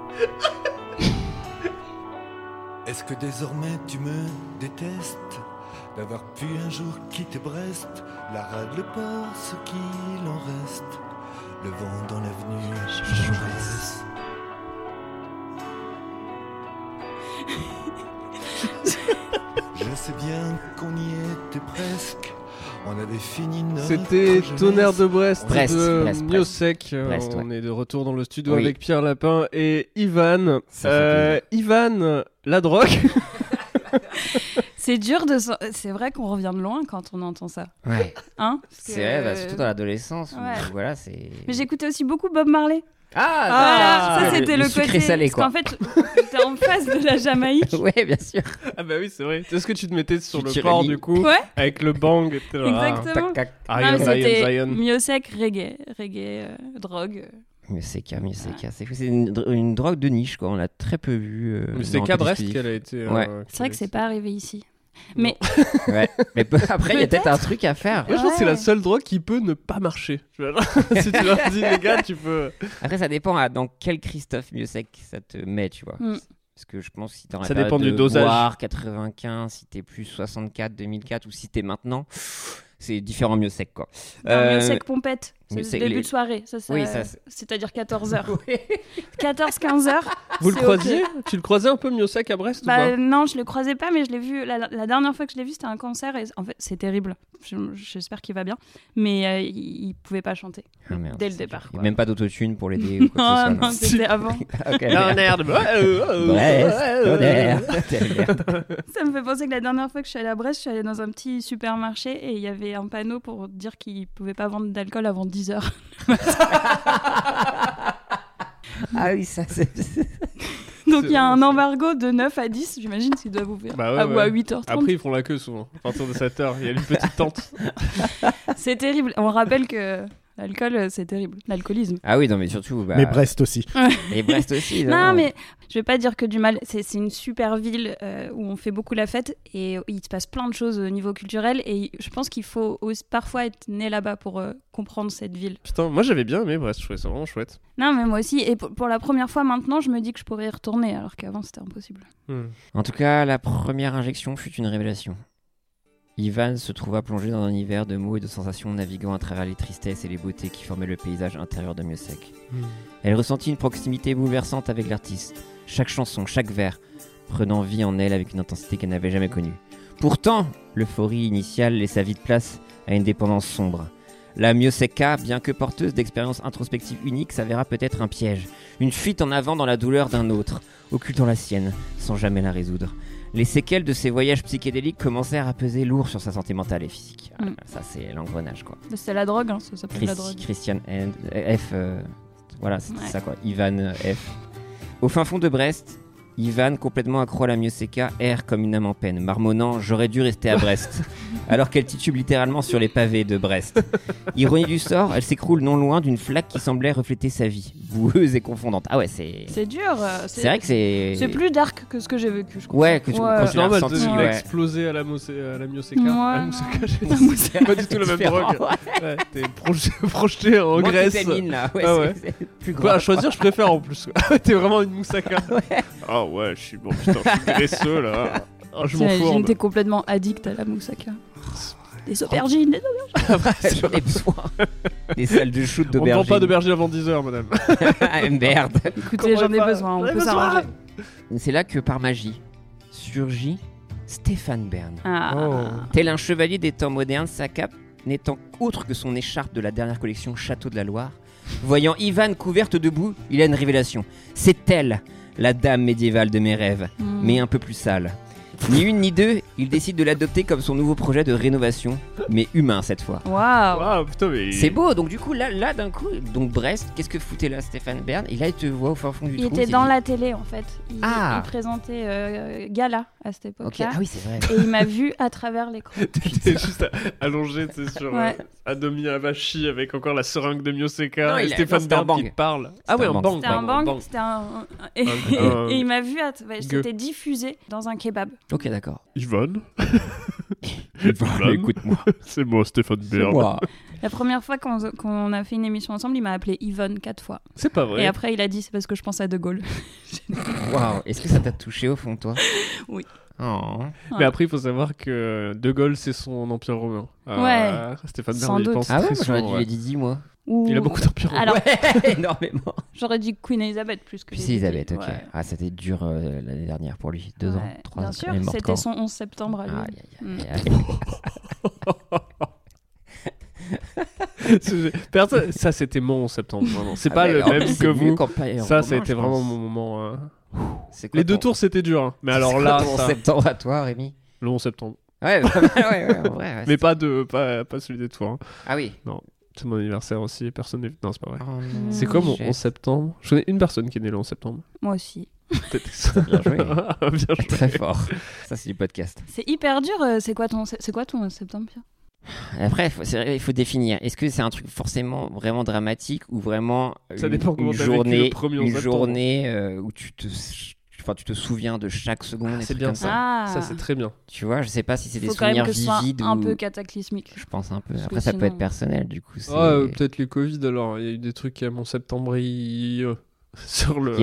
Est-ce que désormais tu me détestes d'avoir pu un jour quitter Brest, la rade, le port, ce qu'il en reste, le vent dans l'avenue, Jaurès. Je sais bien qu'on y était presque. On avait fini notre C'était Tonnerre de Brest, Brest, Miyosek. Brest, on est de retour dans le studio avec Pierre Lapin et Ivan. Ivan, la drogue. C'est dur c'est vrai qu'on revient de loin quand on entend ça. Ouais. Hein? C'est vrai, surtout dans l'adolescence. Ouais. Voilà, c'est... Mais j'éctais aussi beaucoup Bob Marley. Ça c'était le sucré côté salé, parce qu'en fait j'étais en face de la Jamaïque. Ouais, bien sûr. Ah bah oui, c'est vrai. C'est ce que tu te mettais sur Tu le port du coup, ouais, avec le bang. exactement. Zion. Miyosek, reggae, drogue. Miyoseka, c'est une drogue de niche, quoi. On l'a très peu vu. Mais c'est qu'à Brest qu'elle a été. Ouais. C'est vrai que c'est pas arrivé ici. Mais ouais. Mais après, il y a peut-être un truc à faire. Moi, je pense que c'est la seule drogue qui peut ne pas marcher. Si tu leur dis, les gars, tu peux. Après, ça dépend dans quel Christophe Miyosek ça te met, tu vois. Parce que je pense que si t'es en ça dépend du dosage. Boire, 95, si t'es plus 64, 2004 ou si t'es maintenant, c'est différent Miyosek, quoi. Miyosek pompette, c'est Miyosek, le début de soirée. C'est-à-dire 14h. 14-15h. Vous le croisiez Tu le croisais un peu Miyosek à Brest ou pas? Non, je le croisais pas, mais je l'ai vu. La dernière fois que je l'ai vu, c'était un concert et en fait, c'est terrible. J'espère qu'il va bien. Mais il pouvait pas chanter dès le départ. Il n'y a même pas d'autotune pour l'aider ou quoi que ce soit. Non, c'était avant. Tonnerre de Brest. Ça me fait penser que la dernière fois que je suis allée à Brest, je suis allée dans un petit supermarché et il y avait un panneau pour dire qu'ils pouvaient pas vendre d'alcool avant 10h. Ah oui, ça c'est... Donc il y a un embargo de 9 à 10, j'imagine s'ils doivent ouvrir. Bah ouais, ou à 8h30. Après ils font la queue souvent, à partir de 7h, il y a une petite tente. C'est terrible, on rappelle que l'alcool c'est terrible, l'alcoolisme. Ah oui, non mais surtout... Mais Brest aussi. Et Brest aussi. Non mais je vais pas dire que du mal, c'est une super ville où on fait beaucoup la fête et il se passe plein de choses au niveau culturel et je pense qu'il faut aussi parfois être né là-bas pour comprendre cette ville. Putain, moi j'avais bien aimé Brest, je trouvais ça vraiment chouette. Non mais moi aussi, et pour la première fois maintenant je me dis que je pourrais y retourner alors qu'avant c'était impossible. En tout cas, la première injection fut une révélation. Ivan se trouva plongé dans un univers de mots et de sensations naviguant à travers les tristesses et les beautés qui formaient le paysage intérieur de Miyosek. Elle ressentit une proximité bouleversante avec l'artiste, chaque chanson, chaque vers, prenant vie en elle avec une intensité qu'elle n'avait jamais connue. Pourtant, l'euphorie initiale laissa vite place à une dépendance sombre. La Miyoseka, bien que porteuse d'expériences introspectives uniques, s'avéra peut-être un piège, une fuite en avant dans la douleur d'un autre, occultant la sienne, sans jamais la résoudre. Les séquelles de ces voyages psychédéliques commencèrent à peser lourd sur sa santé mentale et physique. Ça, c'est l'engrenage, quoi. C'était la drogue, hein, ça s'appelle la drogue. Christian F. Voilà, c'était ça, quoi. Ivan F. Au fin fond de Brest, Ivan, complètement accro à la Mioseca, erre comme une âme en peine, marmonnant « J'aurais dû rester à Brest », alors qu'elle titube littéralement sur les pavés de Brest. Ironie du sort, elle s'écroule non loin d'une flaque qui semblait refléter sa vie, boueuse et confondante. Ah ouais, c'est dur. C'est vrai que c'est plus dark que ce que j'ai vécu, je crois. Ouais, que tu quand c'est normal ressenti, de exploser à la Mioseca. À la Moussaka, pas du tout la même drogue. Ouais, t'es projeté en Grèce. Là. Ouais, c'est plus grave. À choisir, je préfère en plus. T'es vraiment une Moussaka. Ah ouais, je suis bon, putain, je suis graisseux là. Oh, je m'en fous. T'es complètement addict à la Moussaka. Des aubergines, J'en ai besoin. Des salles de shoot d'aubergines. On ne vend pas d'aubergines avant 10h, madame. Merde. Écoutez, j'en ai besoin, on peut s'arranger. C'est là que par magie surgit Stéphane Bern. Ah. Tel un chevalier des temps modernes, sa cape n'étant autre que son écharpe de la dernière collection Château de la Loire. Voyant Ivan couverte de boue, il a une révélation. C'est elle, la dame médiévale de mes rêves, mais un peu plus sale. Ni une ni deux, il décide de l'adopter comme son nouveau projet de rénovation, mais humain cette fois. Waouh, putain, mais... C'est beau, donc du coup, là d'un coup, donc Brest, qu'est-ce que foutait là Stéphane Bern? Et là, il te voit au fin fond du trou. Il était dans la télé en fait. Il présentait Gala à cette époque-là. Ah oui, c'est vrai. Et il m'a vu à travers l'écran. T'étais juste allongé, tu sais, sur Adomi Avachi avec encore la seringue de Mioseca. Et Stéphane Bern qui te parle. Ah ouais, un bang. C'était un bang. Et il m'a vu, c'était diffusé dans un kebab. Ok, d'accord. Yvonne. Écoute-moi. C'est moi, Stéphane Bern. La première fois qu'on a fait une émission ensemble, il m'a appelé Yvonne 4 fois. C'est pas vrai. Et après, il a dit c'est parce que je pense à De Gaulle. Waouh, est-ce que ça t'a touché au fond de toi? Oui. Oh. Mais après, il faut savoir que De Gaulle, c'est son empire romain. Stéphane Bern, il pense très souvent. J'aurais dû lui dire dis-moi. Il a beaucoup d'empire romain. Alors, énormément. J'aurais dit Queen Elizabeth plus que. Puis c'est Elizabeth, ok. Ouais. Ah, c'était dur l'année dernière pour lui. 2 ans, 3 ans. Bien sûr, c'était son 11 septembre à lui. Personne... Ça, c'était mon 11 septembre, vraiment. C'est pas le même que vous. Ça a été vraiment mon moment. Les 2 tours, c'était dur. Hein. Mais alors là. Le 11 septembre à toi, Rémi? Le 11 septembre. Ouais, en vrai. Ouais, mais pas celui des tours. Hein. Ah oui. Non. C'est mon anniversaire aussi, personne n'est... Non, c'est pas vrai. Oh c'est quoi mon 11 septembre? Je connais une personne qui est née le 11 septembre. Moi aussi. Bien joué. Bien joué. Très fort. Ça, c'est du podcast. C'est hyper dur. C'est quoi ton 11 septembre, Pierre? Après, il faut définir. Est-ce que c'est un truc forcément vraiment dramatique ou vraiment une journée où tu te souviens de chaque seconde? C'est bien ça. Ça, c'est très bien. Tu vois, je sais pas si c'est des souvenirs vivides ou... un peu cataclysmique. Je pense un peu. Après, ça peut être personnel, du coup. Peut-être les Covid, alors. Il y a eu des trucs à mon septembre sur le...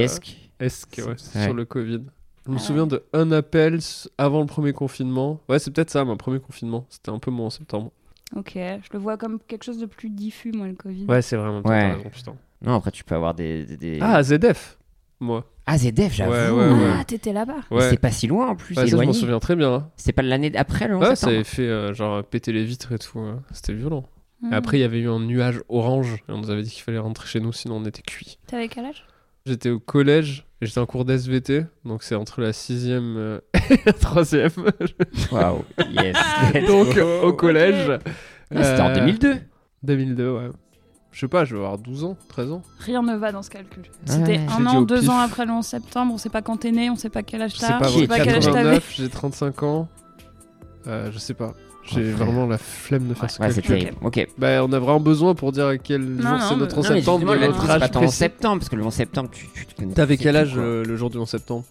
sur le Covid. Je me souviens d'un appel avant le premier confinement. Ouais, c'est peut-être ça, mon premier confinement. C'était un peu mon septembre. Ok, je le vois comme quelque chose de plus diffus, moi, le Covid. Ouais, c'est vraiment... Ouais. Raison, putain. Non, après, tu peux avoir des... Ah, ZF, moi. Ah, ZF, j'avoue. Ouais. Ah, t'étais là-bas. Ouais. C'est pas si loin, en plus. Ça, je m'en souviens très bien. Hein. C'est pas l'année après, le 11 septembre? Ouais, ça avait fait genre péter les vitres et tout. C'était violent. Et après, il y avait eu un nuage orange. Et on nous avait dit qu'il fallait rentrer chez nous, sinon on était cuits. T'avais quel âge? J'étais au collège et j'étais en cours d'SVT, donc c'est entre la 6e et la 3e. Waouh, yes. Donc au collège. C'était en 2002. 2002, ouais. Je sais pas, je vais avoir 12 ans, 13 ans. Rien ne va dans ce calcul. C'était 1 an, 2 ans après le 11 septembre, on sait pas quand t'es né, on sait pas quel âge t'as. Je sais pas quel âge t'avais. J'ai 35 ans. Je sais pas. J'ai vraiment la flemme de faire ce calcul. C'est terrible. Ok. Bah, on a vraiment besoin pour dire à quel jour c'est notre 11 septembre. De notre âge. C'est pas ton 11 septembre, parce que le 11 septembre, tu connais. T'avais quel âge le jour du 11 septembre?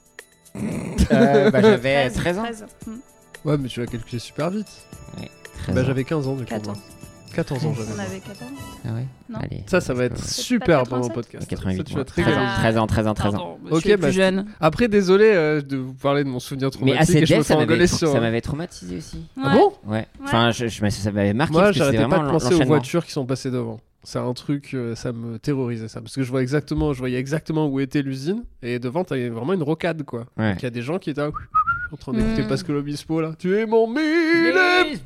J'avais 13 ans. Ouais, mais tu l'as calculé super vite. Ouais, bah, j'avais 15 ans du coup. 14 ans, j'avais. On avait 14 ans. Ah ouais? Non. Allez. Ça va être super pendant le podcast. 88. Ça, 13 ans. Ok, je suis plus jeune. Après, désolé de vous parler de mon souvenir traumatique. Mais ACDF, ça m'avait traumatisé aussi. Ah bon? Ouais. Enfin, ça m'avait marqué. Moi, j'arrêtais pas de penser aux voitures qui sont passées devant. C'est un truc, ça me terrorisait ça. Parce que je voyais exactement où était l'usine. Et devant, t'avais vraiment une rocade, quoi. Ouais. Donc il y a des gens qui étaient en train d'écouter Pascal Obispo, là. Tu es mon mille.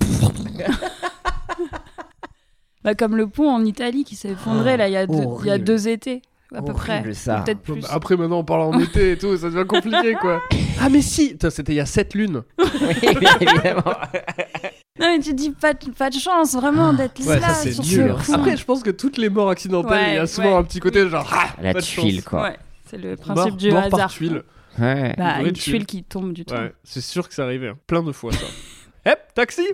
Bah, comme le pont en Italie qui s'est effondré là il y a 2 étés à peu près. Ça. Peut-être plus. Après maintenant on parle en été et tout, ça devient compliqué quoi. Ah mais si, putain, c'était il y a 7 lunes. Oui, bien évidemment. Non, mais tu te dis pas de chance vraiment d'être Ouais, là ça c'est sur dur. ce coup. Après, je pense que toutes les morts accidentelles, il y a souvent un petit côté genre La pas de tuile, chance. quoi. Ouais, c'est le principe Mort, du mort hasard. par tuile. Ouais. Bah, Une vraie une tuile. tuile qui tombe du tout. Ouais, c'est sûr que c'est arrivé. Hein. Plein de fois ça. Hep, taxi.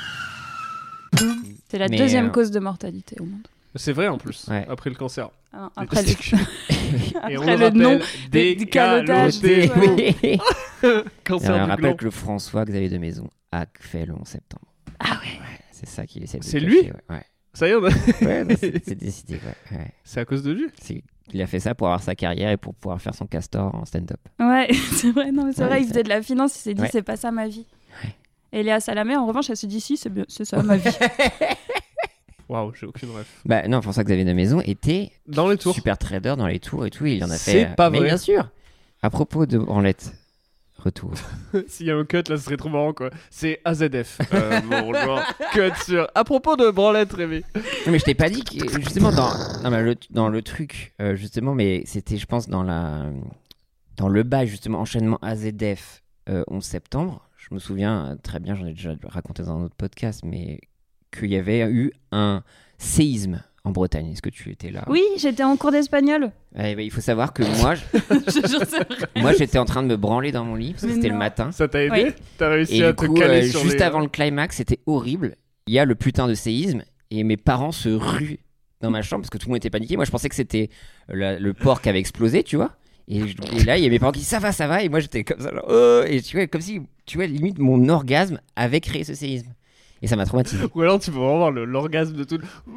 C'est la Mais, deuxième cause de mortalité au monde. C'est vrai en plus. Ouais. Après le cancer. Hein, Les après testicules. Et on après le le nom rappelle, décalotage. décaloté. Ouais. Cancer On du rappelle gland. que le François-Xavier de Maison a fait le 11 septembre. Ah ouais. C'est ça qu'il essaie de C'est cacher, lui ouais. Ça y est, on a- Ouais, non, c'est décidé. Ouais. c'est à cause de lui. Il a fait ça pour avoir sa carrière et pour pouvoir faire son castor en stand-up. Ouais, c'est vrai, non, mais c'est Ouais, vrai, il ça- faisait de la finance, il s'est dit Ouais. c'est pas ça ma vie. Ouais. Et Léa Salamé, en revanche, elle se dit si, c'est ça ma vie. Waouh, j'ai aucune ref. Bah non, François-Xavier de Maison était Dans les tours. super trader dans les tours et tout. Il en a C'est fait. pas Mais vrai. bien sûr. À propos de branlette, retour. S'il y a un cut, là, ce serait trop marrant, quoi. C'est AZF. Bonjour. Cut sur. À propos de branlette, Rémi. Non, mais je t'ai pas dit que justement dans le truc justement, mais c'était je pense dans le bail justement enchaînement AZF 11 septembre. Je me souviens très bien, j'en ai déjà raconté dans un autre podcast, mais qu'il y avait eu un séisme en Bretagne. Est-ce que tu étais là? Oui, j'étais en cours d'espagnol. Eh ben, il faut savoir que moi, Je jure, c'est vrai. moi j'étais en train de me branler dans mon lit parce que Mais c'était non. le matin. Ça t'a aidé Oui. T'as réussi Et à du te coup, caler sur juste les... avant le climax, c'était horrible. Il y a le putain de séisme et mes parents se ruent dans ma chambre parce que tout le monde était paniqué. Moi, je pensais que c'était le port qui avait explosé, tu vois. Et là, il y a mes parents qui disent ça va. Et moi, j'étais comme ça, genre, oh et tu vois, comme si, tu vois, limite mon orgasme avait créé ce séisme. Et ça m'a traumatisé. Ou alors tu peux vraiment voir l'orgasme de tout.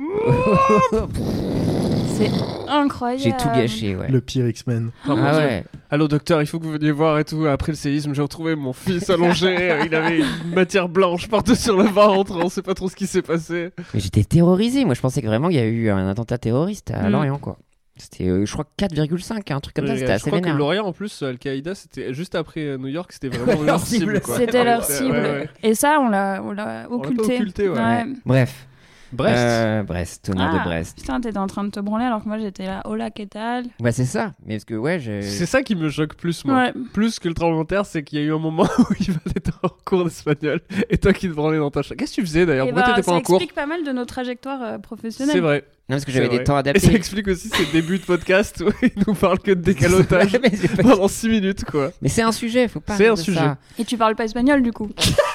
C'est incroyable. J'ai tout gâché, ouais. Le pire X-Men. Oh, mon Ah Dieu. ouais. Allô docteur, il faut que vous veniez voir et tout. Après le séisme, j'ai retrouvé mon fils allongé. Il avait une matière blanche partout sur le ventre. On sait pas trop ce qui s'est passé. Mais j'étais terrorisé. Moi, je pensais que vraiment il y a eu un attentat terroriste à Lorient, quoi. C'était, je crois, 4,5, un truc comme ça. C'était Je assez crois que vénère. Lorient, en plus, Al-Qaïda, c'était juste après New York, c'était vraiment leur cible. Quoi. C'était leur Ouais, cible. ouais. Et ça, on l'a On l'a pas occulté. occulté, ouais. Bref. Brest. Brest, tonnerre de Brest. Putain, t'étais en train de te branler alors que moi j'étais là. Hola, qu'est-ce que Bah, c'est ça. Mais est-ce que, ouais, C'est ça qui me choque plus, moi. Ouais. Plus que le tremblement de terre, c'est qu'il y a eu un moment où il va être en cours d'espagnol et toi qui te branlais dans ta chambre. Qu'est-ce que tu faisais d'ailleurs? Et Pourquoi t'étais pas ça en cours? explique pas mal de nos trajectoires professionnelles. C'est vrai. Non, parce que C'est j'avais vrai. des temps Et ça adaptés. explique aussi ses débuts de podcast où il nous parle que de décalotage mais c'est pas- pendant 6 minutes, quoi. mais c'est un sujet, faut pas. C'est rire un de sujet. ça. Et tu parles pas espagnol du coup.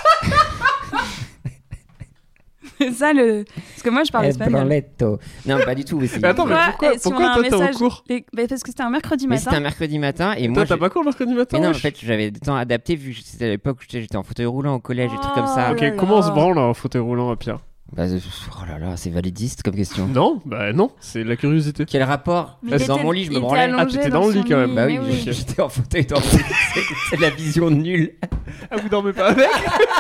C'est ça le. Parce que moi je parle espagnol. Branletto. Non, pas du tout. Mais c'est- Mais attends, mais Ouais, et si on pourquoi a un toi t'es en message- cours? Parce que c'était un mercredi Mais matin. c'était un mercredi matin et Toi, moi. t'as pas cours le mercredi matin? Mais non, en wesh fait, j'avais des temps adaptés vu que c'était à l'époque où j'étais en fauteuil roulant au collège, des trucs comme ça. Oh Ok, là comment on là. se branle en fauteuil roulant, Pierre? Bah, oh là là, c'est validiste comme question. Non, bah non, c'est la curiosité. Quel rapport Mais il Dans était- mon lit, je me il était branlais. allongé Ah, t'étais dans le lit son quand même. Bah oui, mais oui. j'étais en fauteuil dans mon lit. C'est de la vision nulle. Ah, vous dormez pas avec?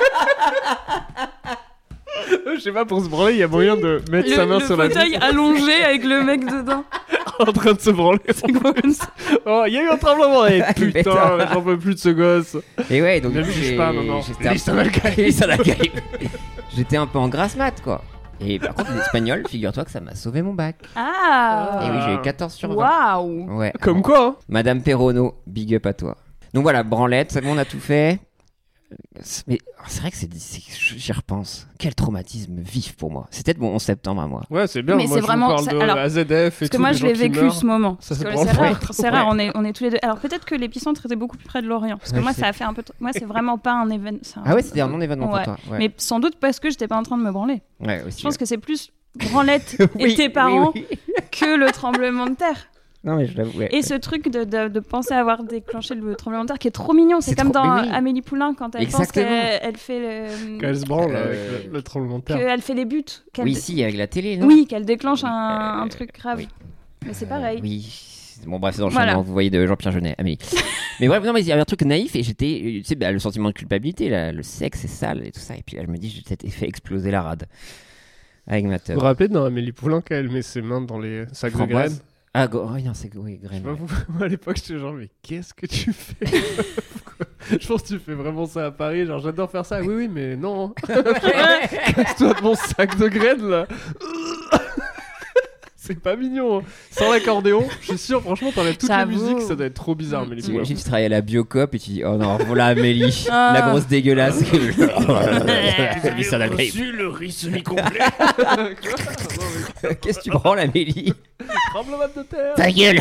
Je sais pas, pour se branler, il y a moyen de mettre sa main Le sur la fauteuil tête allongé avec le mec dedans. en train de se branler. C'est quoi comme ça? Oh, il y a eu un tremblement. Eh, putain, Putain. j'en peux plus de ce gosse. Et ouais, donc Ne du coup, juge pas, non. j'étais Lisa Nalgaï. Lisa Nalgaï. J'étais un peu en grasse mat, quoi. Et par contre, l'espagnol, figure-toi que ça m'a sauvé mon bac. Ah. Et oui, j'ai eu 14 sur 20. Waouh. Ouais. Comme quoi, hein. Madame Perrono, big up à toi. Donc voilà, branlette, c'est bon, on a tout fait. Mais c'est vrai que j'y repense. Quel traumatisme vif pour moi. C'était mon 11 septembre à moi. Ouais, c'est bien. Mais moi, c'est je vraiment- vous parle ça- de alors, AZF et Parce tout. que moi des je gens l'ai qui vécu meurent. ce moment. Ça, Parce c'est que pour c'est le rare, faire. c'est rare, on est tous les deux. Alors peut-être que l'épicentre était beaucoup plus près de Lorient. Parce que Ouais, moi je sais. ça a fait un peu. Moi c'est vraiment pas un événement. Ah ouais, c'était un non-événement Ouais. pour toi. Ouais, Mais sans doute parce que j'étais pas en train de me branler. ouais aussi. Je pense que c'est plus branlette Oui, et tes parents oui. que le tremblement de terre. Non, mais je l'avoue. Ouais. Et ce truc de penser avoir déclenché le tremblement de terre qui est trop mignon. C'est C'est comme trop- dans mais oui. Amélie Poulain quand elle pense Exactement. qu'elle fait Quand elle se branle Euh, avec le tremblement de terre. qu'elle fait les buts. qu'elle- Oui, si, avec la télé, non Oui, qu'elle déclenche un truc grave. oui. Mais c'est pareil. Oui. Bon, bref, c'est dans le Voilà. chaînon, vous voyez, de Jean-Pierre Jeunet, Amélie. Mais bref, non, mais il y avait un truc naïf et j'étais, tu sais, bah, le sentiment de culpabilité, là, le sexe c'est sale et tout ça. Et puis là, je me dis, j'ai peut-être fait exploser la rade avec ma Vous teub. vous rappelez dans Amélie Poulain quand elle met ses mains dans les sacs de Framboise. graines? Ah, oui, non, c'est oui, Je sais graine. pas, moi, à l'époque, j'étais genre, mais qu'est-ce que tu fais? Je pense que tu fais vraiment ça à Paris. Genre, j'adore faire ça. Oui, oui, mais non. Casse-toi de mon sac de graines, là. C'est pas mignon. Hein. Sans l'accordéon, je suis sûr, franchement, t'enlèves toutes les musiques, ça doit être trop bizarre. Amélie Poulain. T'imagines, tu travailles à la Biocop et tu dis, oh non, voilà Amélie, la grosse dégueulasse. J'ai mis ça reçu le riz semi-complet. Qu'est-ce que tu prends, Amélie? Tremblement de terre. Ta gueule.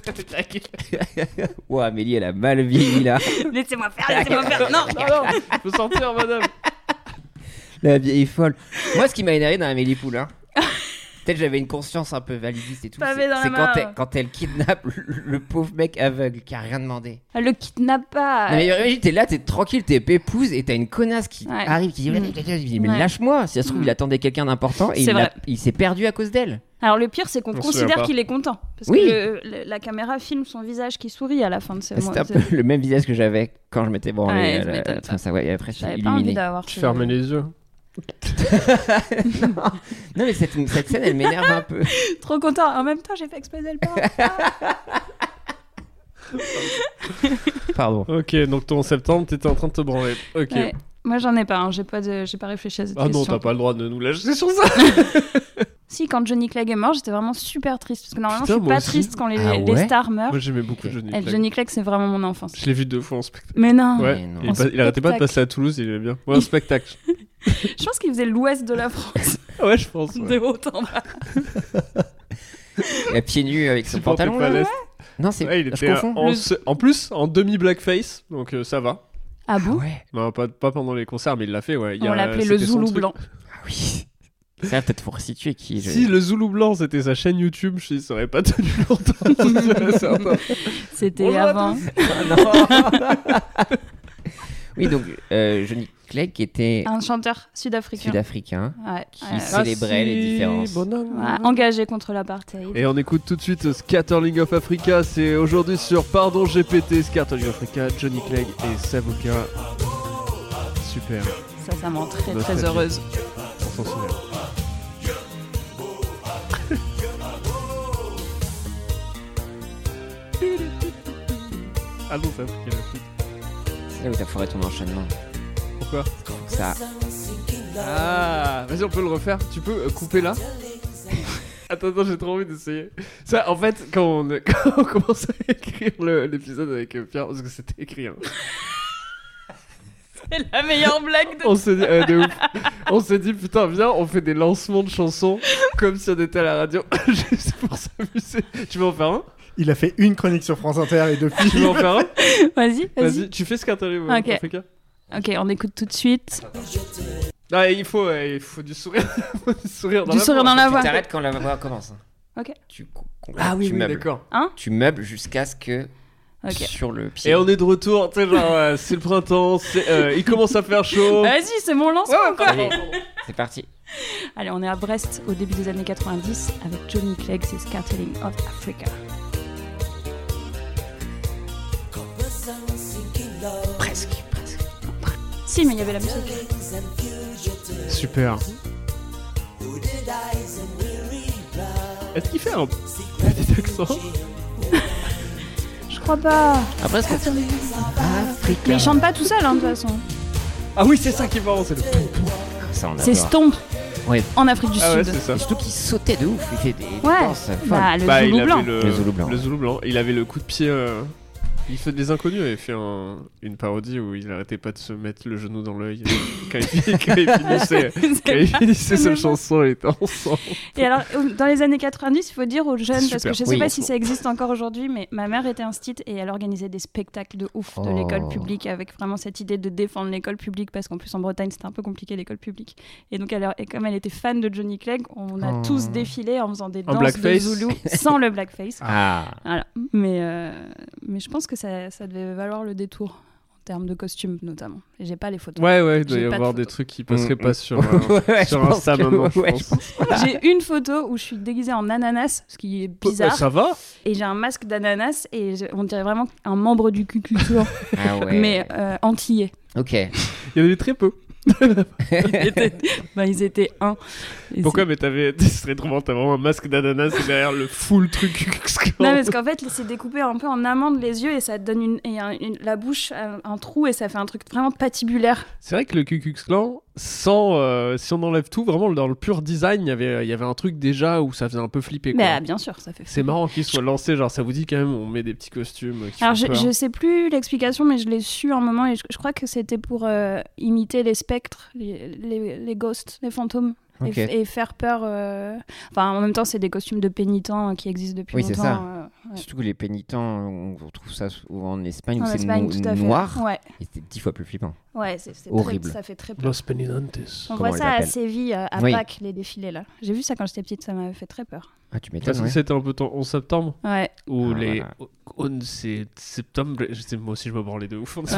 Ouah, Amélie, elle a mal vieilli là. Laissez-moi faire. Non, faut sortir, madame. La vieille folle. Moi, ce qui m'a énervé dans Amélie Poulain, peut-être j'avais une conscience un peu validiste et tout, c'est quand elle kidnappe le pauvre mec aveugle qui a rien demandé. Elle le kidnappe pas. Non, mais imagine, t'es là, t'es tranquille, t'es pépouse et t'as une connasse qui arrive, qui dit mais lâche-moi. Si ça se trouve, il attendait quelqu'un d'important et il s'est perdu à cause d'elle. Alors le pire, c'est qu'on considère qu'il est content. Parce que la caméra filme son visage qui sourit à la fin de ce moment. C'est un peu le même visage que j'avais quand je m'étais branlé. Ouais, après, je suis illuminé. Tu fermes les yeux. non mais cette scène elle m'énerve un peu. Trop content. En même temps j'ai fait exploser le pain. Pardon. Ok, donc toi en septembre t'étais en train de te branler. Ok. Ouais. Moi j'en ai pas, hein. J'ai pas réfléchi à cette question. Ah non, t'as pas le droit de nous lâcher sur ça. Si, quand Johnny Clegg est mort, j'étais vraiment super triste. Parce que normalement, je suis pas triste quand les stars meurent. Moi, j'aimais beaucoup Johnny Clegg. Johnny Clegg, c'est vraiment mon enfance. Je l'ai vu 2 fois en spectacle. Mais non. Ouais. Il arrêtait pas de passer à Toulouse, il aimait bien. Ouais, en spectacle. Je pense qu'il faisait l'ouest de la France. Ouais, je pense. Ouais. De haut en bas. Et à pieds nus avec son pantalon. Là, non, c'est. Ouais, il était en plus en demi-blackface, donc ça va. Ah bon? Ouais. Non, pas pendant les concerts, mais il l'a fait, ouais. On l'appelait le Zoulou blanc. Ah oui. Ça, peut-être pour situer qui. Si le Zoulou blanc, c'était sa chaîne YouTube, je sais, ça aurait pas tenu longtemps. C'était avant. Oui, donc Johnny Clegg qui était un chanteur sud-africain qui célébrait les différences. Engagé contre l'apartheid. Et on écoute tout de suite Scatterling of Africa. C'est aujourd'hui sur Pardon GPT, Scatterling of Africa, Johnny Clegg et Savoka. Super. Ça me rend très très heureuse. On s'en souvient. Ah non, c'est Africa la flûte. C'est là où t'as foiré ton enchaînement. Pourquoi? Ça. Ah, vas-y, on peut le refaire. Tu peux couper là? Attends, j'ai trop envie d'essayer. Ça, en fait, quand on commence à écrire l'épisode avec Pierre, parce que c'était écrit. Hein. C'est la meilleure blague de. On s'est dit, de ouf. On s'est dit, putain, viens, on fait des lancements de chansons comme si on était à la radio, juste pour s'amuser. Tu veux en faire un? Il a fait une chronique sur France Inter et depuis. Tu veux en faire un? Vas-y. Tu fais Scatterling of Africa. Ok, on écoute tout de suite. Ah, il faut du sourire. Du sourire dans la voix. Tu t'arrêtes quand la voix commence. Ok. Oui, meubles. d'accord. Hein? Tu meubles jusqu'à ce que sur le pied. Et on est de retour, tu sais, genre, c'est le printemps, il commence à faire chaud. Vas-y, c'est mon lancement, quoi. Allez, c'est parti. Allez, on est à Brest au début des années 90 avec Johnny Clegg, c'est Scatterling of Africa. Presque. Si, mais il y avait la musique. Super. Est-ce qu'il fait un petit accent? Je crois pas. Après, Mais il chante pas tout seul, hein, de toute façon. Ah oui, c'est ça qui est marrant, c'est le c'est Stomp. Ouais. En Afrique du Sud. Ouais, c'est ça. Et surtout qu'il sautait de ouf. Il fait des danses folles. Le Zoulou blanc. Le Zoulou blanc. Il avait le coup de pied. Il fait des inconnus. Il avait fait une parodie où il arrêtait pas de se mettre le genou dans l'œil quand il finissait sa chanson. Il était ensemble. Et alors, dans les années 90, il faut dire aux jeunes, parce que je sais pas si ça existe encore aujourd'hui, mais ma mère était instite et elle organisait des spectacles de ouf de l'école publique avec vraiment cette idée de défendre l'école publique, parce qu'en plus en Bretagne c'était un peu compliqué l'école publique. Et donc comme elle était fan de Johnny Clegg, on a tous défilé en faisant des danses de Zoulou sans le blackface. Voilà. Mais je pense que ça devait valoir le détour en termes de costumes notamment. Et j'ai pas les photos. Ouais, il doit y avoir des trucs qui passeraient pas sur Insta maintenant, je pense. J'ai une photo où je suis déguisée en ananas, ce qui est bizarre. Ça va? Et j'ai un masque d'ananas et on dirait vraiment un membre du Ku Klux Klan. Mais antillais. Ok. Il y en avait très peu. Ils étaient un. Pourquoi? Mais t'as vraiment un masque d'ananas et derrière le full truc. Non, parce qu'en fait, c'est découpé un peu en amande les yeux et ça donne la bouche un trou et ça fait un truc vraiment patibulaire. C'est vrai que le Ku Klux Klan, si on enlève tout, vraiment dans le pur design, il y avait un truc déjà où ça faisait un peu flipper. Quoi. Bah, bien sûr, ça fait. C'est marrant qu'il soit lancé, genre ça vous dit quand même, on met des petits costumes. Qui Alors font peur. je sais plus l'explication, mais je l'ai su un moment et je crois que c'était pour imiter les spectres, les ghosts, les fantômes. Okay. Et faire peur. Enfin, en même temps, c'est des costumes de pénitents qui existent depuis longtemps. Oui, c'est ça. Surtout que les pénitents, on retrouve ça souvent en Espagne, où c'est noir. Ouais. Et c'est 10 fois plus flippant. Ouais, c'est horrible. Ça fait très peur. Los Penitentes. On voit ça à Séville, à Pâques, les défilés là. J'ai vu ça quand j'étais petite, ça m'avait fait très peur. Ah, tu m'étonnes. Parce que c'était un peu en septembre. Ouais. Ou les 11 septembre. Moi aussi, je me branlais de ouf.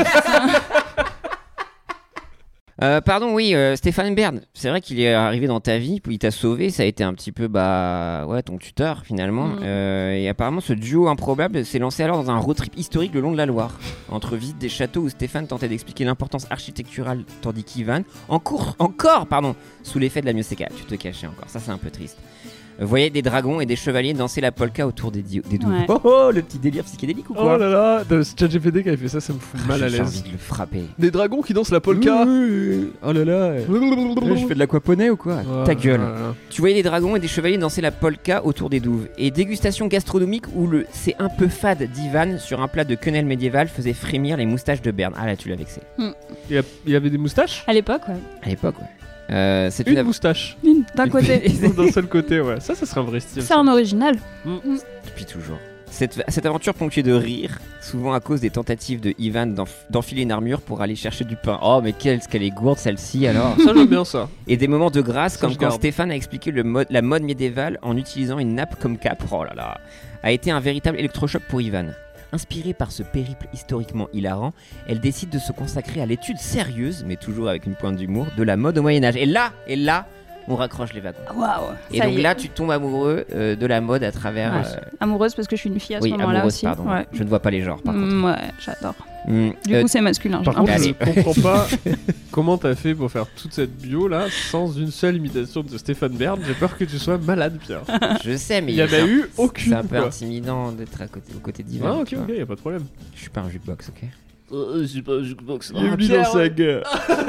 Pardon, oui, Stéphane Bern, c'est vrai qu'il est arrivé dans ta vie, puis il t'a sauvé, ça a été un petit peu ton tuteur finalement. Et apparemment, ce duo improbable s'est lancé alors dans un road trip historique le long de la Loire, entre visites des châteaux où Stéphane tentait d'expliquer l'importance architecturale, tandis qu'Ivan, encore, sous l'effet de la Mioseca, tu te cachais encore, ça c'est un peu triste. Voyait des dragons et des chevaliers danser la polka autour des douves. Ouais. Oh, le petit délire psychédélique ou quoi? Oh là là, c'est ChatGPT qui avait fait ça, ça me fout mal à l'aise. J'ai envie de le frapper. Des dragons qui dansent la polka. Oh là là. Je fais de l'aquaponie ou quoi? Ta gueule. Tu voyais des dragons et des chevaliers danser la polka autour des douves. Et dégustation gastronomique où le c'est un peu fade d'Ivan sur un plat de quenelle médiévale faisait frémir les moustaches de Berne. Ah là, tu l'as vexé. Il y avait des moustaches? À l'époque, ouais. À l'époque, ouais. C'est une moustache. D'un côté. D'un seul côté, ouais. Ça serait un vrai style. C'est un original. Depuis toujours. Cette aventure ponctuée de rire, souvent à cause des tentatives de Ivan d'enfiler une armure pour aller chercher du pain. Oh, mais qu'elle est gourde celle-ci alors. Ça, j'aime bien ça. Et des moments de grâce, comme quand Stéphane a expliqué la mode médiévale en utilisant une nappe comme cape. Oh là là. A été un véritable électrochoc pour Ivan. Inspirée par ce périple historiquement hilarant, elle décide de se consacrer à l'étude sérieuse, mais toujours avec une pointe d'humour, de la mode au Moyen-Âge. Et là, on raccroche les wagons. Waouh. Et donc là, tu tombes amoureux de la mode à travers. Amoureuse parce que je suis une fille à ce moment-là aussi. Pardon. Ouais. Je ne vois pas les genres, par contre. Ouais, j'adore. Du coup, c'est masculin. Par contre, je ne comprends pas comment t'as fait pour faire toute cette bio là sans une seule imitation de Stéphane Bern. J'ai peur que tu sois malade, Pierre. Je sais, mais il y en a eu aucune. C'est un peu intimidant d'être aux côtés d'Ivan. Ah, ok, y a pas de problème. Je suis pas un jukebox, ok. Je suis pas un jukebox. Il est venu dans sa gueule.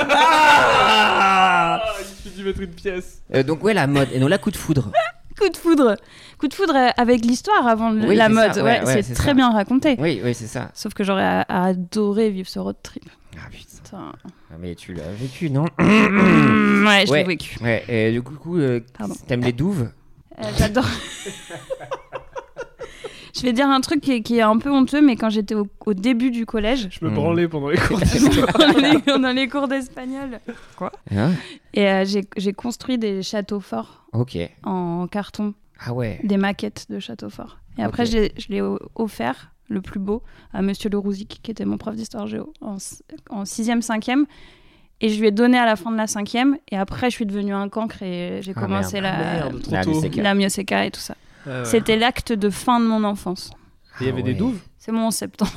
Il suffit d'y mettre une pièce. Donc ouais, la mode. Et non, la coup de foudre. Coup de foudre avec l'histoire avant la mode. Ça, ouais, c'est très bien raconté. Oui, c'est ça. Sauf que j'aurais adoré vivre ce road trip. Ah putain. Mais tu l'as vécu, non? Ouais, je l'ai vécu. Ouais, et du coup, t'aimes les douves? J'adore. Je vais dire un truc qui est un peu honteux, mais quand j'étais au début du collège... Je me branlais pendant les cours d'espagnol. Pendant les cours d'espagnol. Quoi? Et j'ai construit des châteaux forts. Ok. En carton. Ah ouais. Des maquettes de châteaux forts. Et après, je l'ai offert, le plus beau, à Monsieur Le Rouzic, qui était mon prof d'histoire géo, en 6e, 5e. Et je lui ai donné à la fin de la 5e. Et après, je suis devenue un cancre et j'ai commencé la Mioseca et tout ça. Ah ouais. C'était l'acte de fin de mon enfance. Et il y avait des douves? C'est mon 11 septembre.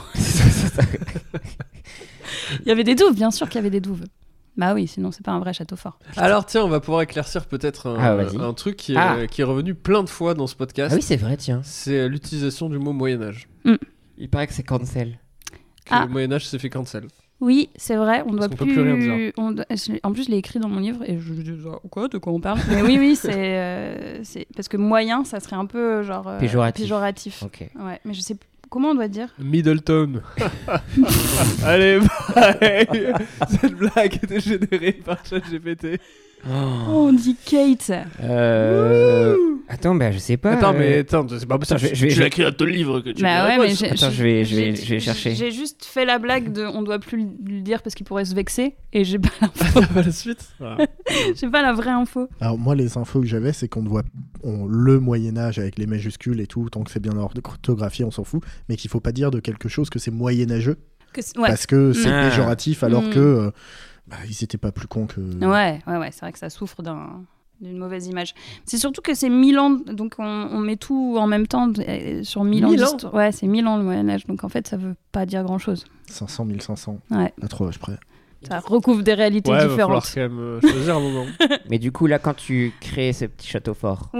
Il y avait des douves, bien sûr qu'il y avait des douves. Bah oui, sinon c'est pas un vrai château fort. Alors tiens, on va pouvoir éclaircir peut-être un truc qui est revenu plein de fois dans ce podcast. Ah oui, c'est vrai, tiens. C'est l'utilisation du mot Moyen-Âge. Il paraît que c'est cancel. Le Moyen-Âge s'est fait cancel. Oui, c'est vrai, on doit plus rien dire. En plus, je l'ai écrit dans mon livre et je dis de quoi on parle. Mais oui, c'est parce que moyen, ça serait un peu genre péjoratif. Ok. Ouais, mais je sais comment on doit dire. Middleton. Allez, bye. Cette blague était générée par ChatGPT. On dit Kate. Attends, je sais pas. Attends, c'est pas possible. Tu l'as écrit dans ton livre que tu je vais chercher. J'ai juste fait la blague de on doit plus le dire parce qu'il pourrait se vexer et j'ai pas l'info. La suite. Voilà. J'ai pas la vraie info. Alors moi, les infos que j'avais, c'est qu'on voit le Moyen-Âge avec les majuscules et tout, tant que c'est bien orthographié, on s'en fout, mais qu'il faut pas dire de quelque chose que c'est moyenâgeux parce que c'est péjoratif alors que ils étaient pas plus cons que... Ouais, c'est vrai que ça souffre d'une mauvaise image. C'est surtout que c'est 1000 ans, donc on met tout en même temps sur 1000 ans d'histoire. Ouais, c'est 1000 ans le Moyen-Âge, donc en fait ça veut pas dire grand-chose. 500, 1500, à 3 vaches près. Ça recouvre des réalités différentes. Va falloir quand même choisir un moment. Mais du coup, là, quand tu crées ce petit château fort,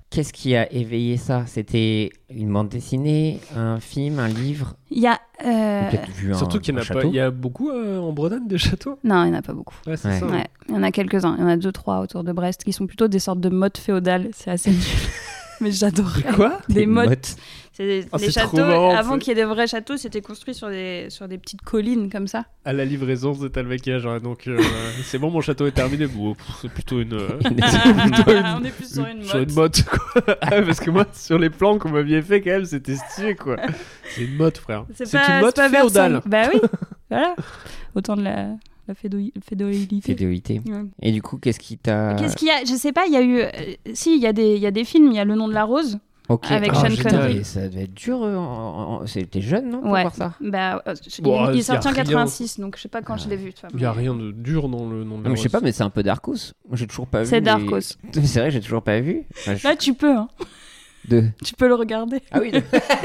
Qu'est-ce qui a éveillé ça ? C'était une bande dessinée, un film, un livre ? Il y a... Peut-être vu Surtout qu'il y en a château. pas. Il y a beaucoup en Bretagne des châteaux. Non, il n'y en a pas beaucoup. Ouais, c'est Ouais. ça. Ouais, il y en a quelques-uns. Il y en a 2-3 autour de Brest qui sont plutôt des sortes de mottes féodales. C'est assez nul. Mais j'adorais. Quoi ? Des mottes. mottes. C'est les c'est châteaux, trop marrant, avant c'est- qu'il y ait des vrais châteaux, c'était construit sur des petites collines comme ça. À la livraison, c'était le mec qui a genre, donc c'est bon, mon château est terminé. Bon, c'est plutôt une. On est plus sur une Sur une motte. motte, quoi. Ah, parce que moi, sur les plans qu'on m'avait fait, quand même, c'était stylé, quoi. C'est une motte, frère. C'est une motte pas féodale. Versailles. Bah oui, voilà. Autant de la féodalité. Fidélité. Ouais. Et du coup, qu'est-ce qui t'a... Qu'est-ce qu'il y a ? Je sais pas, il y a eu... si, il y a des films, il y a Le Nom de la Rose. Ok. Avec Ah, Sean putain, Connery. mais ça devait être dur. C'était jeune, non, pour Ouais. voir ça. Bah, Bon, il y est sorti a en rien. 86, donc je sais pas quand je l'ai vu. tu vois. Il n'y a rien de dur dans le nom de Non, mais je sais pas, mais c'est un peu Darkos. Moi, j'ai toujours pas vu. C'est mais- Darkos. C'est vrai, j'ai toujours pas vu. Enfin, Là, tu peux, hein. De... Tu peux le regarder. Ah oui.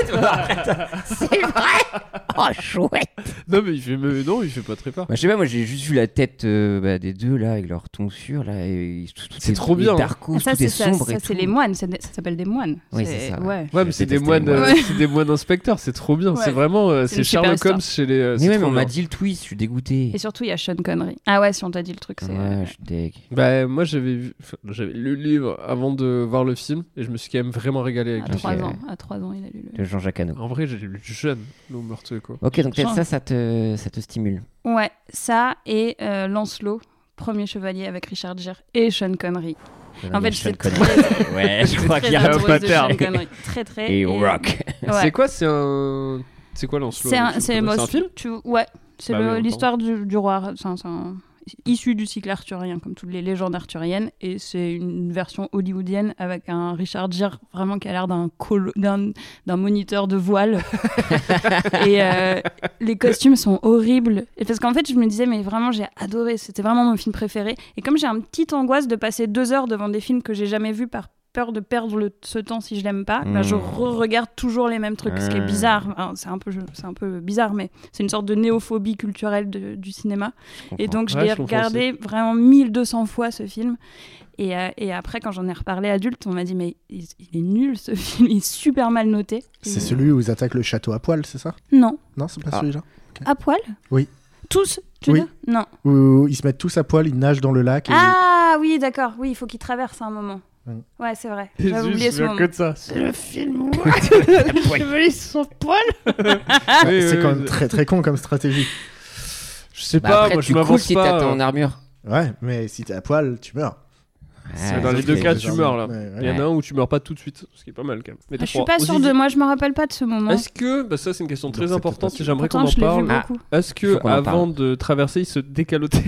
C'est vrai. Oh, chouette. Non, mais il fait pas très peur. Bah, je sais pas, moi j'ai juste vu la tête des deux là avec leur tonsure là. Et tout C'est est- trop est bien. Darkos, Ça, tout est c'est sombre et ça, tout. c'est les moines. Ça s'appelle des moines. Oui, c'est ça. Ouais. Ouais, mais c'est des moines, Ouais. c'est des moines inspecteurs, c'est trop bien. Ouais. C'est vraiment, C'est c'est une super Sherlock histoire. Holmes chez les. Mais c'est ouais, mais trop on m'a bien. dit le twist, je suis dégoûté. Et surtout, il y a Sean Connery. Ah ouais, si on t'a dit le truc, c'est... Ouais, je suis deg. Bah, moi, j'avais lu le livre avant de voir le film et je me suis quand même vraiment régalé avec À le 3 film. ans. À 3 ans, il a lu le... De Jean-Jacques Hano. En vrai, j'ai lu jeune, le meurtrier, quoi. Ok, donc peut-être Jean- ça te stimule. Ouais, ça et Lancelot, premier chevalier avec Richard Gere et Sean Connery. En fait, Sean c'est Connery. Ouais, je crois très qu'il y a un amoureuse de pattern. Sean Connery. Très, très. Et Rock. Ouais. C'est quoi C'est quoi Lancelot C'est un un film Ouais, c'est Bah oui, en même l'histoire du roi. C'est issu du cycle arthurien, comme toutes les légendes arthuriennes, et c'est une version hollywoodienne avec un Richard Gere vraiment qui a l'air d'un moniteur de voile. Et les costumes sont horribles. Et parce qu'en fait, je me disais, mais vraiment, j'ai adoré. C'était vraiment mon film préféré. Et comme j'ai une petite angoisse de passer 2 heures devant des films que j'ai jamais vus par peur de perdre ce temps si je l'aime pas, bah, je regarde toujours les mêmes trucs, ce qui est bizarre. Enfin, c'est un peu bizarre, mais c'est une sorte de néophobie culturelle du cinéma. Et donc je Ouais, l'ai je comprends regardé vraiment 1200 fois ce film. Et après, quand j'en ai reparlé adulte, on m'a dit mais il est nul ce film, il est super mal noté. C'est celui où ils attaquent le château à poil, c'est ça ? Non. Non, c'est pas celui-là. À poil ? Oui. Tous, tu veux Oui. dire ? Non. Où ils se mettent tous à poil, ils nagent dans le lac. Et Ah oui, d'accord. Oui, il faut qu'il traverse à un moment. Oui. Ouais, c'est vrai. Jésus, J'avais oublié je ce me moment. souviens que de ça. C'est le film. Les chevaliers sont poil. C'est quand même très très con comme stratégie. Je sais Bah pas, après, moi je tu coules m'avance si t'as pas. ton armure. Ouais, mais si t'es à poil, tu meurs. C'est dans les deux cas, tu meurs là. Ouais, Il y en Ouais. a un où tu meurs pas tout de suite, ce qui est pas mal quand même. Mais Je suis pas sûre de moi, je me rappelle pas de ce moment. Est-ce que, bah ça c'est une question très c'est importante peut-être et j'aimerais qu'on Pourtant, en je l'ai vu parle. beaucoup. Est-ce que Faut qu'on en avant parle. de traverser, il se décalotait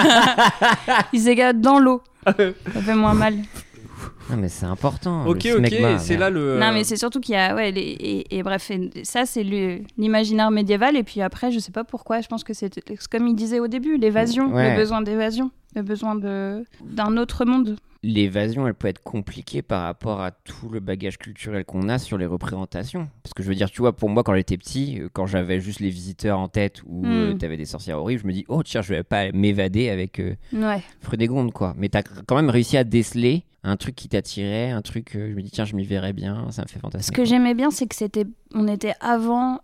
Il s'égade dans l'eau. Ça fait moins mal. Non, mais c'est important. Ok, le ok, smegma, et c'est là le. Non, mais c'est surtout qu'il y a. Ouais, et bref, ça, c'est l'imaginaire médiéval. Et puis après, je sais pas pourquoi, je pense que c'est comme il disait au début, l'évasion, Ouais. le besoin d'évasion, le besoin d'un autre monde. L'évasion, elle peut être compliquée par rapport à tout le bagage culturel qu'on a sur les représentations. Parce que je veux dire, tu vois, pour moi, quand j'étais petit, quand j'avais juste les visiteurs en tête ou t'avais des sorcières horribles, je me dis, oh tiens, je vais pas m'évader avec Ouais. Frédégonde, quoi. Mais t'as quand même réussi à déceler un truc qui t'attirait, un truc, je me dis, tiens, je m'y verrais bien, ça me fait fantasmer. Ce que j'aimais bien, c'est que on était avant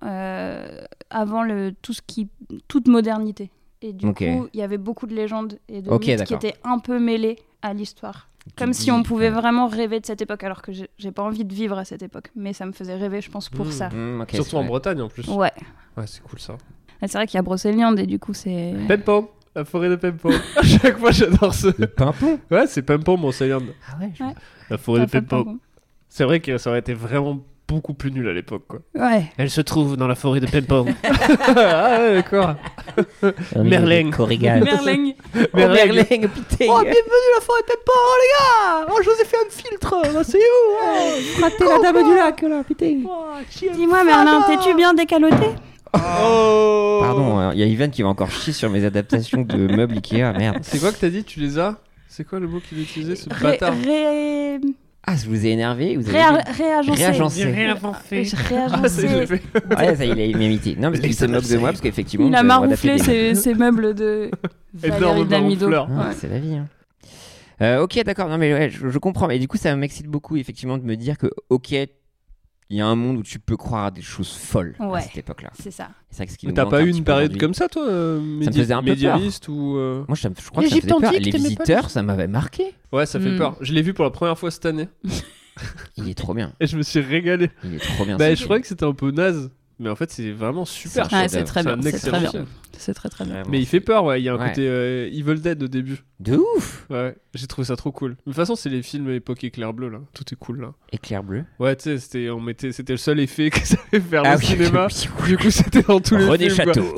toute modernité. Et du Ok. coup, il y avait beaucoup de légendes et de Ok, mythes qui d'accord. étaient un peu mêlés à l'histoire. Tu Comme te si dis, on pouvait ouais. vraiment rêver de cette époque, alors que j'ai pas envie de vivre à cette époque. Mais ça me faisait rêver, je pense, pour ça. Ok, Surtout c'est en vrai. Bretagne en plus. Ouais. Ouais, c'est cool ça. Ah, c'est vrai qu'il y a Brocéliande et du coup, c'est... Pempom, la forêt de Pempom. À chaque fois, j'adore ce. Le pimpon. Ouais, c'est Pempom, Brocéliande. Ah ouais, Ouais. La forêt de Ça fait Pempom. pas bon. C'est vrai que ça aurait été vraiment beaucoup plus nul à l'époque, quoi. Ouais. Elle se trouve dans la forêt de Pempom. Ah ouais, d'accord. Merlin. Corrigal. Merling. Merlin. putain. bienvenue la forêt de Pempom, les gars. Oh, je vous ai fait un filtre. Là, c'est où Frater la dame du lac, là, putain. Dis-moi, Merlin, t'es-tu bien décaloté? Oh. Pardon, il y a Yvan qui va encore chier sur mes adaptations de meubles Ikea, merde. C'est quoi que t'as dit? Tu les as? C'est quoi le mot qu'il a utilisé, ce bâtard? Ah, je vous ai énervé, vous avez Réagencé. Réagencé. J'ai Ah, c'est réagencé. fait. Ouais, ça, il a m'imité. Non, parce qu'il se moque de moi, parce qu'effectivement... Il a nous avons marouflé adapté des- ses meubles de Valérie Énorme Damido. maroufleur. Ah, Ouais. c'est la vie. Hein. Ok, d'accord. Non, mais ouais, je comprends. Et du coup, ça m'excite beaucoup, effectivement, de me dire que, ok, il y a un monde où tu peux croire à des choses folles à cette époque-là. C'est ça. C'est ça ce qui Mais nous t'as manque pas un eu petit une peu période aujourd'hui. comme ça, toi, Ça me faisait un peu médiéviste ou Moi, je crois que ça me faisait peur. Les t'aimais pas Visiteurs, ça m'avait marqué. Ouais, ça fait peur. Je l'ai vu pour la première fois cette année Il est trop bien. et je me suis régalé. Il est trop bien. Bah, je croyais que c'était un peu naze, mais en fait, c'est vraiment super. C'est un Ouais, c'est très bien. un C'est excellent très film. bien. C'est très très bien. Vraiment. Mais il fait peur, ouais. Il y a un Ouais. côté Evil Dead au début. De ouf. Ouais, j'ai trouvé ça trop cool. De toute façon, c'est les films époque éclair bleu là. Tout est cool là. Éclair bleu. Ouais, tu sais, c'était le seul effet que ça savait faire Ah le oui. cinéma. Du coup, c'était dans tous les René films. Château.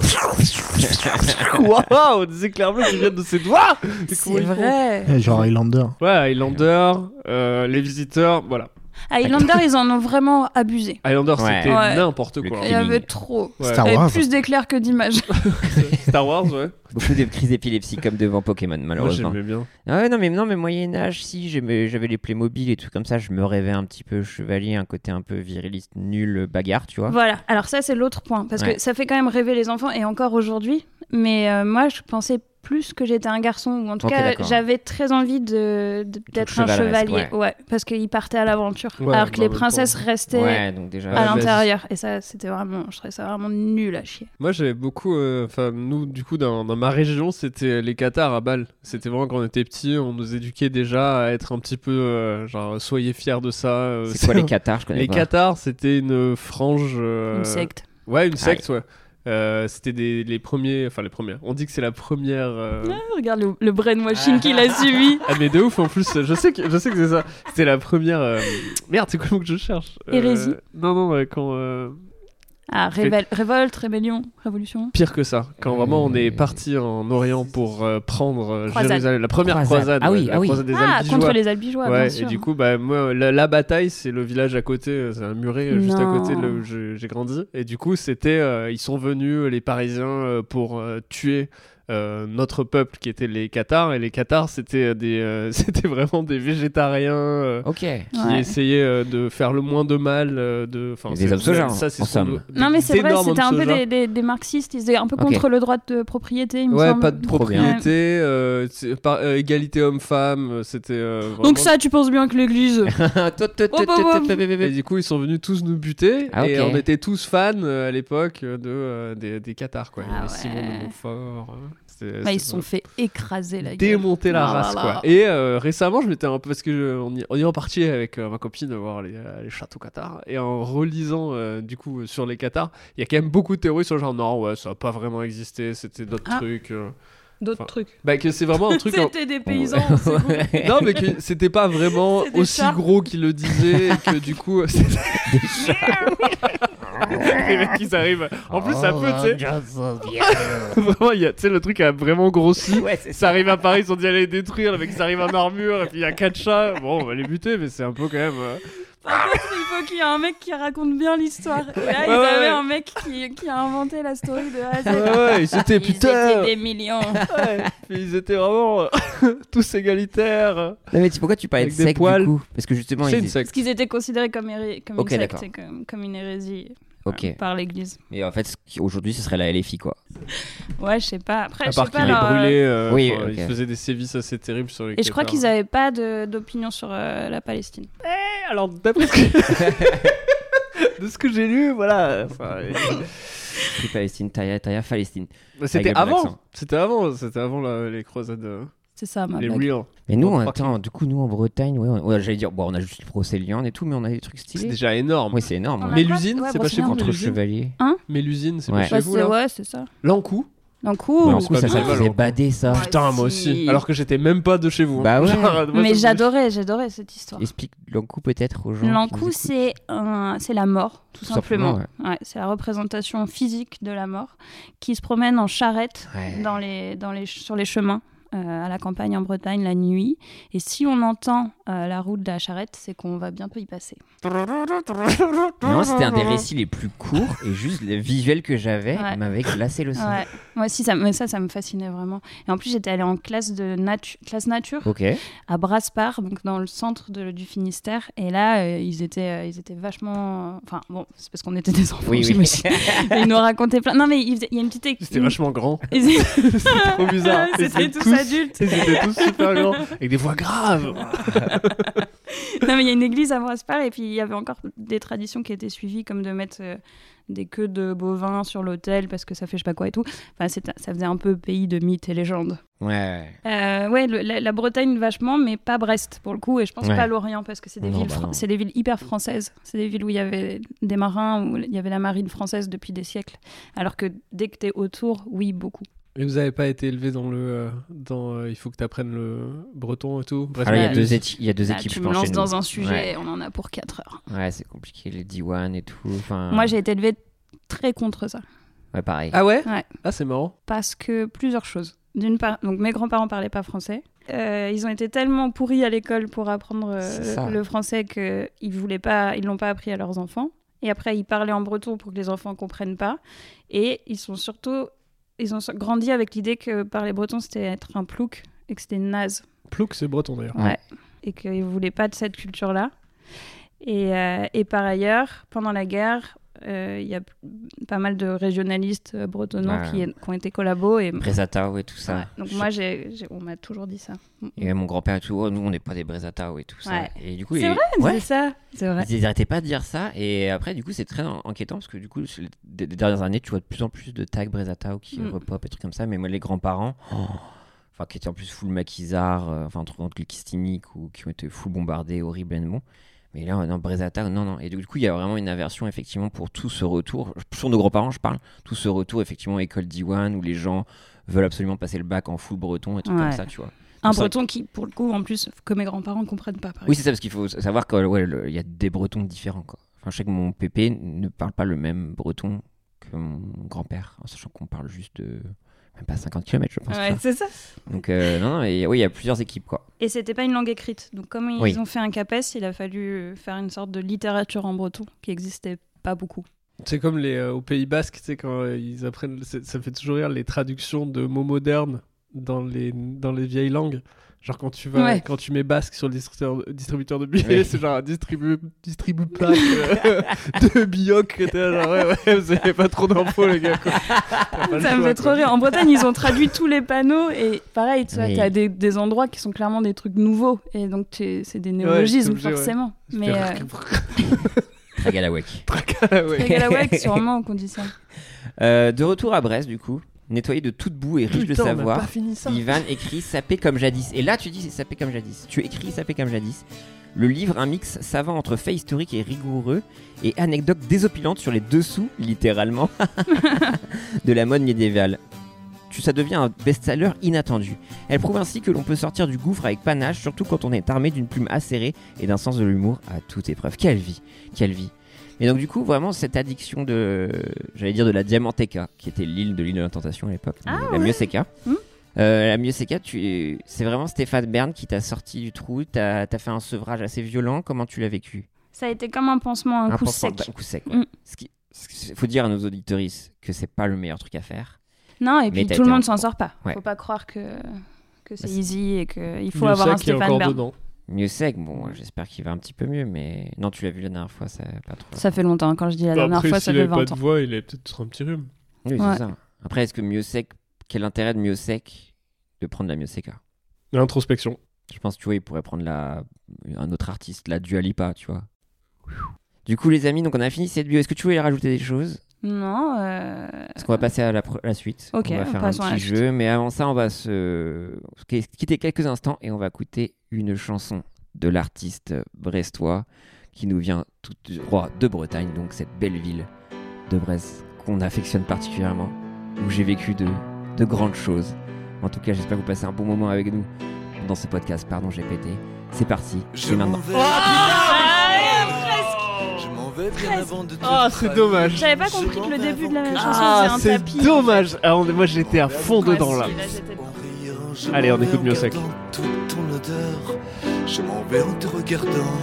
Waouh, des éclairs bleus qui viennent de ses doigts. C'est vrai. Genre Highlander. Ouais, Highlander, Les Visiteurs, voilà. Highlander, ils en ont vraiment abusé. Highlander, Ouais. c'était Ouais. n'importe Le quoi. Il y avait trop. Ouais. Star Il y Wars. avait plus d'éclairs que d'images. Star Wars, ouais. Beaucoup de crises d'épilepsie comme devant Pokémon, Moi, malheureusement. j'aimais bien. Ah ouais, non, mais Moyen-Âge, si, j'avais les Playmobil et tout comme ça, je me rêvais un petit peu chevalier, un côté un peu viriliste, nul, bagarre, tu vois. Voilà, alors ça c'est l'autre point, parce Ouais. que ça fait quand même rêver les enfants, et encore aujourd'hui, mais moi je pensais plus que j'étais un garçon, ou en tout Ok, cas d'accord. j'avais très envie d'être un chevaleresque, chevalier, ouais. parce qu'ils partaient à l'aventure, Ouais, alors que bah, les en même princesses temps. restaient Ouais, donc déjà. à Ouais, l'intérieur, et ça c'était vraiment, je trouvais ça vraiment nul à chier. Moi, j'avais beaucoup. Enfin, nous, du coup, dans ma région, c'était les cathares à Bâle. C'était vraiment quand on était petits, on nous éduquait déjà à être un petit peu. Genre, soyez fiers de ça. C'est quoi les cathares, je connais Les pas. cathares, c'était une frange. Une secte. Ouais, une secte, ouais. C'était les premiers. Enfin, les premières. On dit que c'est la première. Regarde le brainwashing qu'il a subi. Ah, mais de ouf, en plus, je sais que c'est ça. C'était la première. Merde, c'est quoi le mot que je cherche Hérésie. Non, quand. Ah, révolte, rébellion, révolution. Pire que ça, quand vraiment on est parti en Orient pour prendre Croisade. Jérusalem, la première croisade, Ah oui, la ah oui. croisade des Ah, Albigeois. contre les Albigeois, Ouais, bien et sûr. du coup, bah, moi, la bataille, c'est le village à côté, c'est un muret juste à Non. côté de là où j'ai grandi. Et du coup, c'était, ils sont venus, les Parisiens, pour tuer notre peuple qui était les Cathares. Et les Cathares, c'était c'était vraiment des végétariens Ok. qui Ouais. essayaient de faire le moins de mal. Des hommes soja, ça, c'est en son- somme. Non mais c'est vrai, d'énormes c'était un hommes peu soja. des marxistes, ils étaient un peu Ok. contre le droit de propriété, il me Ouais, semble. pas de Trop bien. propriété, égalité homme-femme, c'était Donc vraiment- ça, tu penses bien que l'église... Et du coup, ils sont venus tous nous buter, Ah, et ok. on était tous fans à l'époque des Cathares, quoi. Ah Il y avait ouais. Simon de Montfort. Bah, ils se sont fait écraser la gueule. démonter la Oh là race, là. quoi. Et récemment, je m'étais un peu parce que on y est reparti avec ma copine voir les châteaux Cathares, et en relisant du coup sur les Cathares, il y a quand même beaucoup de théories sur le genre non, ouais, ça a pas vraiment existé, c'était d'autres Ah. trucs. D'autres Enfin, trucs. Bah que c'est vraiment un truc. C'était des paysans, c'est bon. Non, mais que c'était pas vraiment C'est des aussi chats. gros qu'ils le disaient, et que du coup. c'était- Les mecs, ils arrivent. En plus, ça peut, tu sais. Vraiment, il y a, tu sais, le truc a vraiment grossi. Ouais, c'est Ça arrive à Paris, ils ont dit aller les détruire. Le mec, ils arrivent en armure, et puis il y a 4 chats. Bon, on va les buter, mais c'est un peu quand même. Par contre, il faut qu'il y ait un mec qui raconte bien l'histoire. Et là, ils Ouais, avaient ouais. un mec qui a inventé la story de A à Z. Ouais, ils étaient Ils putain. étaient des millions. Ouais, puis ils étaient vraiment tous égalitaires. Non, mais pourquoi tu parlais de Avec des secte poils. du coup? Parce que justement, C'est ils... une secte. Parce qu'ils étaient considérés comme, comme Ok, une secte, d'accord. et comme une hérésie Ok. par l'église. Mais en fait, aujourd'hui, ce serait la LFI, quoi. Ouais, je sais pas. Après, À je sais part pas. qu'ils les leur, brûlaient, Oui, enfin, ok. ils faisaient des sévices assez terribles sur les Et je crois Cathares. qu'ils avaient pas d'opinion sur la Palestine. Alors, d'après ce que... de ce que j'ai lu, voilà. Enfin, Free Palestine, Taya Palestine. c'était Avec le bon avant. accent. C'était avant les croisades, C'est ça, ma les blague. real. Mais nous, Bon, attends, du coup, nous en Bretagne, ouais, j'allais dire, bon, on a juste le procès Liane et tout, mais on a des trucs C'est stylés. déjà énorme. Oui, c'est énorme. On ouais. a Mais quoi l'usine, Ouais, c'est pas chez Brocéliande, vous, Entre l'usine chevaliers. Mais l'usine, c'est Ouais. pas chez vous, là. Ouais, c'est ça. L'Ancou. D'un coup. Mais en c'est coup, pas ça bien, me faisait alors. bader, ça. Ouais. Putain, moi si. aussi. Alors que j'étais même pas de chez vous. hein. Bah ouais. Genre, moi, ça Mais me- j'adorais cette histoire. Explique l'Ankou peut-être aux gens. qui nous L'Ankou, écoutent. c'est la mort, tout simplement. simplement, Ouais, c'est la représentation physique de la mort qui se promène en charrette Ouais. sur les chemins à la campagne en Bretagne la nuit. Et si on entend la roue de la charrette, c'est qu'on va bientôt y passer. Non, c'était un des récits les plus courts et juste le visuel que j'avais Ouais. m'avait glacé le sang. Ouais. Moi aussi, ça me fascinait vraiment. Et en plus, j'étais allée en classe nature Ok. à Brasparts, donc dans le centre du Finistère. Et là, ils étaient vachement... Enfin, bon, c'est parce qu'on était des enfants, Oui, oui. j'imagine. Mais ils nous racontaient plein... Non, mais il y a une petite... C'était vachement grand. Ils- C'était trop bizarre. C'était Ils étaient tous tous adultes. Ils étaient tous super grands, avec des voix graves. Non, mais il y a une église à Brasparts et puis il y avait encore des traditions qui étaient suivies, comme de mettre des queues de bovins sur l'autel parce que ça fait je sais pas quoi et tout. Enfin, ça faisait un peu pays de mythes et légendes. Ouais. La Bretagne vachement, mais pas Brest pour le coup, et je pense pas Lorient parce que c'est des villes, non. c'est des villes hyper françaises. C'est des villes où il y avait des marins, où il y avait la marine française depuis des siècles. Alors que dès que t'es autour, oui, beaucoup. Et vous n'avez pas été élevé dans il faut que tu apprennes le breton et tout. Bref, Alors, il y a deux équipes. Tu me lances dans un sujet, on en a pour 4 heures. Ouais, c'est compliqué, les diwan et tout. Enfin... Moi, j'ai été élevée très contre ça. Ouais, pareil. Ah ouais? Ouais. Ah, c'est marrant. Parce que plusieurs choses. D'une part, donc mes grands-parents parlaient pas français. Ils ont été tellement pourris à l'école pour apprendre le français qu'ils l'ont pas appris à leurs enfants. Et après, ils parlaient en breton pour que les enfants comprennent pas. Et ils ont grandi avec l'idée que parler breton, c'était être un plouc et que c'était naze. Plouc, c'est breton d'ailleurs. Ouais. Et qu'ils ne voulaient pas de cette culture-là. Et par ailleurs, pendant la guerre, il y a pas mal de régionalistes bretonnants qui ont été collabos. Brézatao et tout ça. Ouais. Donc moi, on m'a toujours dit ça. Et mon grand-père et tout, nous, on n'est pas des Brézatao et tout ça. Ouais. Et du coup, c'est vrai, c'est ça. C'est vrai. Ils n'arrêtaient pas de dire ça. Et après, du coup, c'est très inquiétant parce que du coup, des dernières années, tu vois de plus en plus de tags Brézatao qui repop et trucs comme ça. Mais moi, les grands-parents... Enfin, qui étaient en plus full maquisards, enfin, entre les kistiniques ou qui ont été full bombardés, horriblement. Mais là, non, Brézatao, non. Et du coup, il y a vraiment une aversion, effectivement, pour tout ce retour. Sur nos grands-parents, je parle. Tout ce retour, effectivement, école diwan, où les gens veulent absolument passer le bac en full breton et tout comme ça, tu vois. Un breton qui, pour le coup, en plus, que mes grands-parents ne comprennent pas. Oui, c'est ça, parce qu'il faut savoir qu'il y a des bretons différents, quoi. Enfin, je sais que mon pépé ne parle pas le même breton que mon grand-père, en sachant qu'on parle juste de... Même pas 50 km, je pense. Ouais, c'est ça. Donc, non, et oui, il y a plusieurs équipes, quoi. Et c'était pas une langue écrite. Donc, comme ils ont fait un CAPES, il a fallu faire une sorte de littérature en breton qui n'existait pas beaucoup. C'est comme au Pays Basque, tu sais, quand ils apprennent, ça me fait toujours rire, les traductions de mots modernes dans les vieilles langues. Genre quand tu mets basque sur le distributeur de billets, c'est genre distribu pack de bioc. Genre vous avez pas trop d'infos les gars. Ça me fait trop rire. En Bretagne, ils ont traduit tous les panneaux et pareil, tu vois, t'as des endroits qui sont clairement des trucs nouveaux et donc c'est des néologismes forcément. Mais Tragalawek. Tragalawek, sûrement qu'on dit ça. De retour à Brest, du coup. Nettoyé de toute boue et riche de savoir, Ivan écrit Sapé comme jadis. Et là, tu dis c'est Sapé comme jadis. Tu écris Sapé comme jadis. Le livre, un mix savant entre faits historiques et rigoureux et anecdotes désopilantes sur les dessous, littéralement, de la mode médiévale. Ça devient un best-seller inattendu. Elle prouve ainsi que l'on peut sortir du gouffre avec panache, surtout quand on est armé d'une plume acérée et d'un sens de l'humour à toute épreuve. Quelle vie. Et donc du coup, vraiment, cette addiction de la Diamanteca, qui était l'île de la Tentation à l'époque, la Mieuseka. La Mieuseka, c'est vraiment Stéphane Bern qui t'a sorti du trou, t'as fait un sevrage assez violent. Comment tu l'as vécu ? Ça a été comme un pansement, un coup sec. Un coup sec, ouais. Faut dire à nos auditeuristes que c'est pas le meilleur truc à faire. Non, et puis tout le monde s'en sort pas. Faut pas croire que c'est easy et qu'il faut avoir un Stéphane Bern. Mieux sec, bon, j'espère qu'il va un petit peu mieux, mais non, tu l'as vu la dernière fois, ça pas trop. Ça fait longtemps, quand je dis la dernière fois, ça fait 20 ans. Après, s'il avait pas de voix, il avait peut-être un petit rhume. Oui, c'est ça. Après, est-ce que mieux sec, quel intérêt de mieux sec de prendre la Mieuseka ? L'introspection. Je pense, tu vois, il pourrait prendre un autre artiste, la Dua Lipa, tu vois. Du coup, les amis, donc on a fini cette bio. Est-ce que tu voulais rajouter des choses ? Non. Parce qu'on va passer à la suite. Ok, on va faire un petit jeu, mais avant ça, on va se quitter quelques instants et on va écouter une chanson de l'artiste brestois qui nous vient tout droit de Bretagne, donc cette belle ville de Brest qu'on affectionne particulièrement, où j'ai vécu de grandes choses. En tout cas, j'espère que vous passez un bon moment avec nous dans ce podcast. Pardon, j'ai pété. C'est parti, c'est maintenant. Ah, c'est dommage. J'avais pas compris que le début de la chanson c'est un tapis. C'est dommage. Alors, moi, j'étais à fond dedans là. Allez, on écoute mieux sec. Toute ton odeur, je m'en vais en te regardant.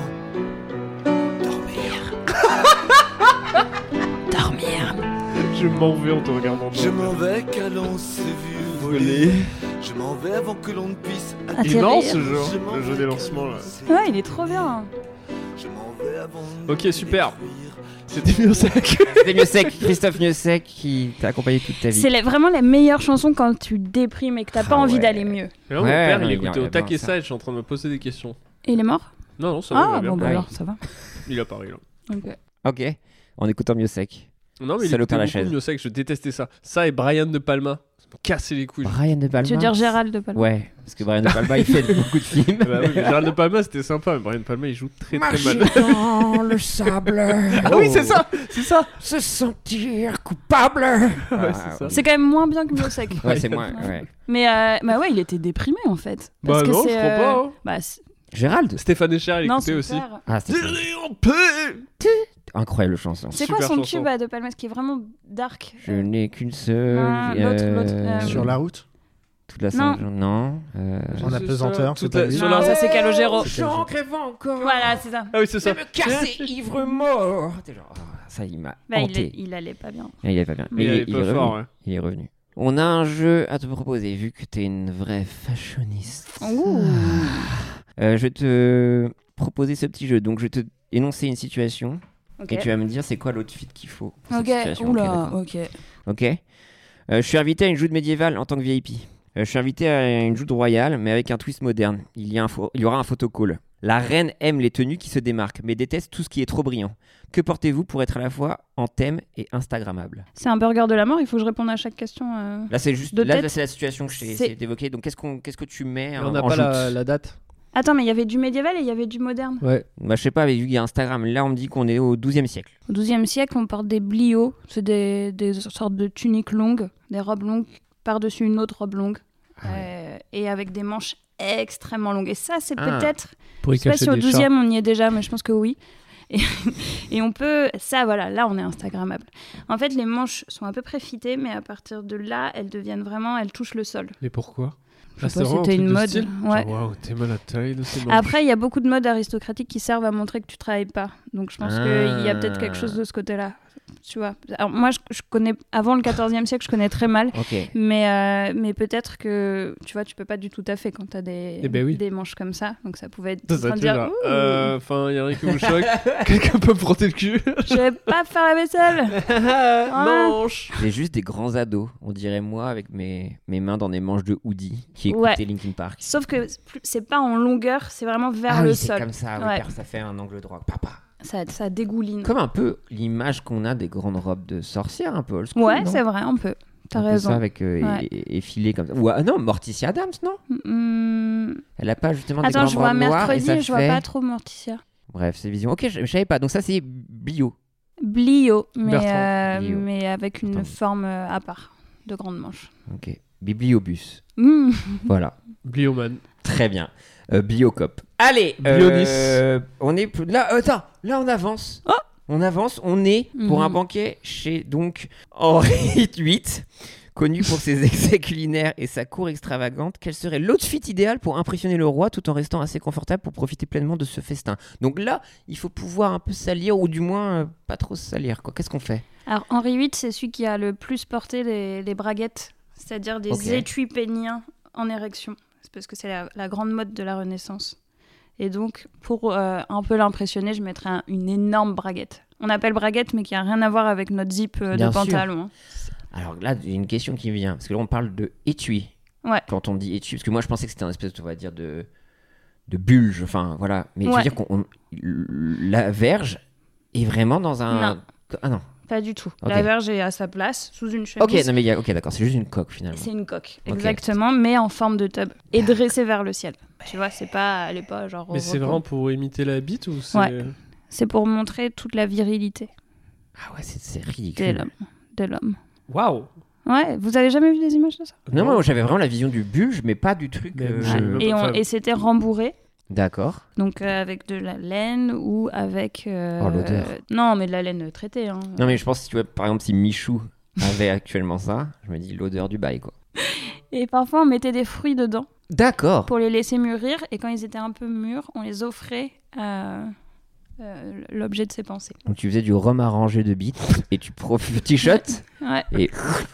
Dormir. Je m'en vais en te regardant. Je m'en vais car l'on s'est vu voler. Je m'en vais avant que l'on ne puisse atterrir. Il lance ce jeu, le jeu des lancements là. Ouais, il est trop bien. Je m'en vais Ok, super. C'était Miossec. C'était Miossec, Christophe Miossec qui t'a accompagné toute ta vie. C'est vraiment la meilleure chanson quand tu déprimes et que t'as pas envie d'aller mieux. Et là, mon père, il écoutait au taquet ça et je suis en train de me poser des questions. Et il est mort ? Non, ça va. Ah, bon, bah alors, ça va. Il a parlé, là. Ok, en écoutant Miossec. Non, mais il écoutait beaucoup Miossec, je détestais ça. Ça et Brian De Palma. Ça me cassait les couilles. Brian De Palma. Tu veux dire Gérald De Palma ? Ouais, parce que Brian De Palma, il fait beaucoup de films. Bah oui, Gérald De Palma, c'était sympa, mais Brian De Palma, il joue très mal. Dans le sable. Ah oui, c'est ça. Se sentir coupable. Ouais, c'est ça. C'est quand même moins bien que Miossec. Ouais, c'est moins. Ouais. Mais bah ouais, il était déprimé en fait. Parce bah que non, c'est, je crois pas. Hein. Bah, Gérald. Stéphane Echer, il écoutait aussi. Ah, c'était incroyable chanson. C'est quoi son tube De Palma, qui est vraiment dark? Je n'ai qu'une seule. L'autre. Sur la route. Toute la Saint-Jean. Non. En apesanteur. Non, ça c'est Calogero. J'en crève encore. Voilà, c'est ça. Ah oui, c'est ça. Je vais me casser ivre mort. Ça, il m'a hanté. Il allait pas bien. Il allait pas bien. Mais il est fort, ouais. Il est revenu. On a un jeu à te proposer, vu que t'es une vraie fashioniste. Je vais te proposer ce petit jeu. Donc, je vais te énoncer une situation. Okay. Et tu vas me dire c'est quoi l'outfit qu'il faut. Ok, oula, ok. Je suis invité à une joute médiévale en tant que VIP. Je suis invité à une joute royale, mais avec un twist moderne. Il y aura un photocall. La reine aime les tenues qui se démarquent, mais déteste tout ce qui est trop brillant. Que portez-vous pour être à la fois en thème et instagrammable ? C'est un burger de la mort, il faut que je réponde à chaque question. Là, c'est juste là, c'est la situation que j'ai essayé d'évoquer. Donc, qu'est-ce que tu mets en joute ? On n'a pas la date. Attends, mais il y avait du médiéval et il y avait du moderne. Ouais. Bah, je sais pas, mais vu qu'il y a Instagram, là on me dit qu'on est au 12e siècle. Au 12e siècle, on porte des bliots, c'est des sortes de tuniques longues, des robes longues par-dessus une autre robe longue, et avec des manches extrêmement longues. Et ça, c'est peut-être... Pour y je sais pas si au 12e chats. on y est déjà, mais je pense que oui. Et on peut... Ça, voilà, là on est instagrammable. En fait, les manches sont à peu près fitées, mais à partir de là, elles deviennent vraiment... Elles touchent le sol. Mais pourquoi ? Je sais pas, c'était une mode. Ouais. Waouh, t'es mal à taille de ces manches. Après, il y a beaucoup de modes aristocratiques qui servent à montrer que tu travailles pas. Donc je pense qu'il y a peut-être quelque chose de ce côté-là. Tu vois. Alors, moi, je connais avant le 14e siècle, je connais très mal. Okay. Mais peut-être que tu vois, tu peux pas du tout taffer quand t'as des manches comme ça. Donc ça pouvait être. Ça dire. Enfin, il y a rien qui vous choque. Quelqu'un peut me frotter le cul. Je vais pas faire la vaisselle. Manche. C'est juste des grands ados. On dirait moi avec mes mains dans des manches de hoodie qui écoutaient Linkin Park. Sauf que c'est pas en longueur, c'est vraiment vers le sol. C'est comme ça. Oui, ça fait un angle droit. Papa. Ça dégouline. Comme un peu l'image qu'on a des grandes robes de sorcières, un peu old school. Ouais, c'est vrai, un peu. T'as raison. Ça avec effilé comme ça. Ou non, Morticia Adams, non Elle a pas justement des grandes robes noires. Attends, je vois mercredi, je vois pas trop Morticia. Bref, c'est vision. Ok, je savais pas. Donc ça, c'est Blio, mais avec une forme à part, de grande manche. Ok. Bibliobus. Voilà. Blioman. Très bien. Biocop. Allez, on est là. Attends, là on avance. Oh, on avance. On est pour un banquet chez donc Henri VIII, connu pour ses excès culinaires et sa cour extravagante. Quel serait l'outfit idéal pour impressionner le roi tout en restant assez confortable pour profiter pleinement de ce festin ? Donc là, il faut pouvoir un peu salir ou du moins pas trop salir. Qu'est-ce qu'on fait ? Alors Henri VIII, c'est celui qui a le plus porté les braguettes, c'est-à-dire des étuis péniens en érection. C'est parce que c'est la grande mode de la Renaissance. Et donc, pour un peu l'impressionner, je mettrais une énorme braguette. On appelle braguette, mais qui n'a rien à voir avec notre zip de pantalon. Hein. Alors là, il y a une question qui me vient. Parce que là, on parle de étui. Ouais. Quand on dit étui, parce que moi, je pensais que c'était un espèce, on va dire, de bulge. Enfin, voilà. Mais tu veux dire la verge est vraiment dans un... Non. Ah non. Pas du tout. Okay. La verge est à sa place, sous une chemise. Ok, non, mais d'accord, c'est juste une coque finalement. C'est une coque, exactement, mais en forme de tub et dressée vers le ciel. Tu vois, elle est pas genre. Mais c'est vraiment pour imiter la bite ou c'est. Ouais. C'est pour montrer toute la virilité. Ah ouais, c'est ridicule. De l'homme. Waouh. Ouais, vous avez jamais vu des images de ça ? Non, moi j'avais vraiment la vision du bulge, mais pas du truc. Et c'était rembourré. D'accord. Donc avec de la laine ou avec... l'odeur. Non, mais de la laine traitée. Hein. Non, mais je pense, tu vois, par exemple, si Michou avait actuellement ça, je me dis l'odeur du bail, quoi. Et parfois, on mettait des fruits dedans. D'accord. Pour les laisser mûrir. Et quand ils étaient un peu mûrs, on les offrait à l'objet de ses pensées. Donc tu faisais du rhum arrangé de bite et tu petit shot. Ouais. Et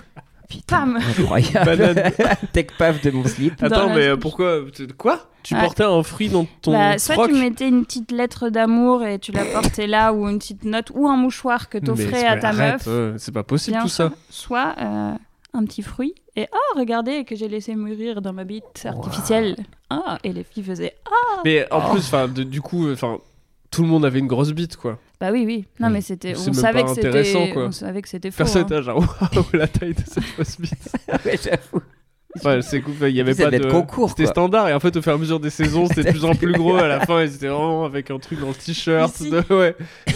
Putain, Pam. incroyable. Banane. Tech paf de mon slip. Attends, la mais bouche. pourquoi Quoi Tu Ouais. portais un fruit dans ton Soit froc? tu mettais une petite lettre d'amour et tu la portais là, ou une petite note, ou un mouchoir que t'offrais à ta arrête, meuf. c'est pas possible Bien tout sûr. ça. Soit un petit fruit. Et regardez que j'ai laissé mûrir dans ma bite artificielle. Et les filles faisaient Mais en plus, du coup, tout le monde avait une grosse bite, quoi. Bah oui. Non, Oui. mais c'était. C'est On même savait pas que intéressant, c'était. quoi. On savait que c'était faux. Personne hein. était genre, waouh, la taille de cette fausse bite. Ouais, j'avoue. Ouais, c'est cool. Il y avait C'est pas d'être de concours, C'était quoi. standard et en fait au fur et à mesure des saisons c'était de plus en plus gros. À la fin ils étaient vraiment avec un truc dans le t-shirt. Ici. Ouais.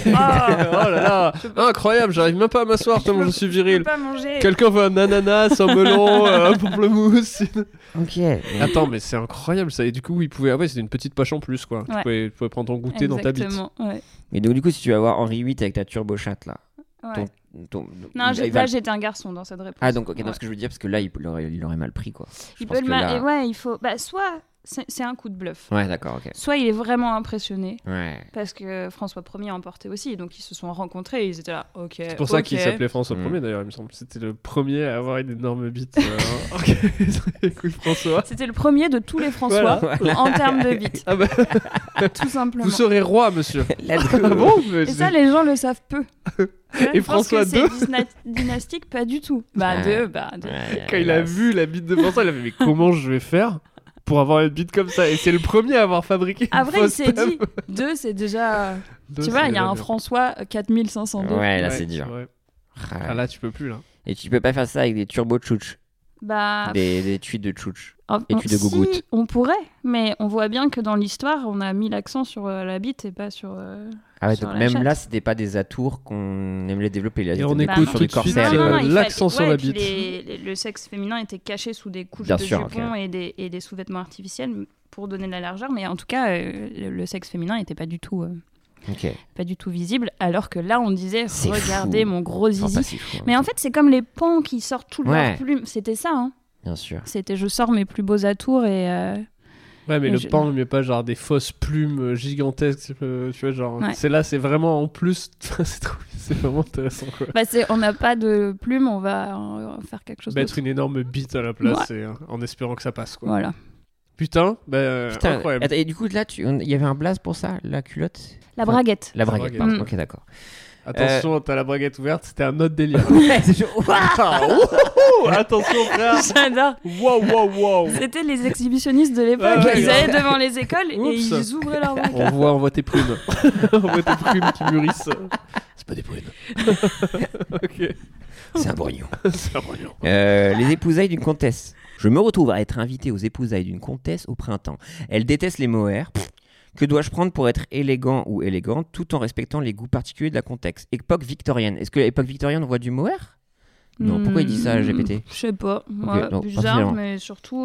Ah, Oh là là, incroyable. J'arrive même pas à m'asseoir tellement je suis je peux viril. pas manger. Quelqu'un veut un ananas, un melon, un pamplemousse. Ok. Attends, mais c'est incroyable ça. Et du coup, il pouvait. Ah ouais, c'était une petite poche en plus quoi. Ouais. Tu pouvais prendre ton goûter dans ta bite. Exactement, ouais. Mais donc, du coup, si tu vas voir Henri VIII avec ta turbochatte là. Ouais. ton- Non, il va- là j'étais un garçon dans cette réponse. Ah, donc, ok, non, Ouais. ce que je veux dire, parce que là, il aurait mal pris quoi. Je Il pense peut que le là- et ouais, il faut. Bah, soit c'est un coup de bluff. Ouais, d'accord, ok. Soit il est vraiment impressionné Ouais. parce que François Ier en portait aussi, donc ils se sont rencontrés et ils étaient là, ok. C'est pour ça qu'il s'appelait François Mm. Ier d'ailleurs, il me semble. C'était le premier à avoir une énorme bite. Ok, écoute François. C'était le premier de tous les François en termes de bite, Ah bah, tout simplement. vous serez roi, monsieur. Let's go. Ah bon mais Et ça, les gens le savent peu. Et Je pense François que c'est dynastique, pas du tout. Bah, Ouais. deux. Ouais, Quand il a hélas. vu la bite de François, il a fait mais comment je vais faire pour avoir une bite comme ça? Et c'est le premier à avoir fabriqué une Après, il fausse s'est femme. dit, deux, c'est déjà. Deux, Tu vois, c'est il y a déjà un bien. François 4502. Ouais, là, Ouais, c'est dur. vrai. Ah, Ah là, tu peux plus là. Et tu peux pas faire ça avec des turbo tchouch. Bah. Des tweets de tchouch. Et tu de gougoute. Si, on pourrait, mais on voit bien que dans l'histoire, on a mis l'accent sur la bite et pas sur. Ah ouais, Sur donc la même chatte. là, c'était pas des atours qu'on aimerait développer. Là, Et on c'était écoute sur tout du de suite, corset. il l'accent sur la et puis bite. le sexe féminin était caché sous des couches Bien de sûr, jupons ok. et des sous-vêtements artificiels pour donner de la largeur, mais en tout cas, le sexe féminin n'était pas du tout visible, alors que là, on disait, C'est regardez fou. mon gros Enfin, zizi. pas si fou, hein. Mais en fait, c'est comme les pans qui sortent tout Ouais. leurs plumes. C'était ça, hein. Bien sûr. C'était je sors mes plus beaux atours et. Ouais, mais Et le je- pan, il met pas genre des fausses plumes gigantesques. Tu vois, genre. Ouais. C'est là, c'est vraiment en plus. C'est vraiment intéressant quoi. Bah, on n'a pas de plumes, on va faire quelque chose Mettre d'autre. une énorme bite à la place Ouais. et, en espérant que ça passe quoi. Voilà. Putain, Putain, incroyable. attends, et du coup, là, il y avait un blaze pour ça, la culotte. La braguette. La braguette, braguette. pardon. Mm. Ok, d'accord. Attention, t'as la braguette ouverte, c'était un autre délire. Attention frère. J'adore. Wow. C'était les exhibitionnistes de l'époque. Ouais, Ils grave. allaient devant les écoles et Oups. ils ouvraient leur braguette. On voit tes prunes. On voit tes prunes qui mûrissent. C'est pas des prunes. Ok. C'est un brugnon. C'est un brugnon. Les épousailles d'une comtesse. Je me retrouve à être invité aux épousailles d'une comtesse au printemps. Elle déteste les mohair. Que dois-je prendre pour être élégant ou élégante tout en respectant les goûts particuliers de la comtesse? Époque victorienne. Est-ce que l'époque victorienne on voit du mohair? Non, pourquoi il dit ça, GPT? Je sais pas. Moi, non, bizarre, particulièrement. mais surtout,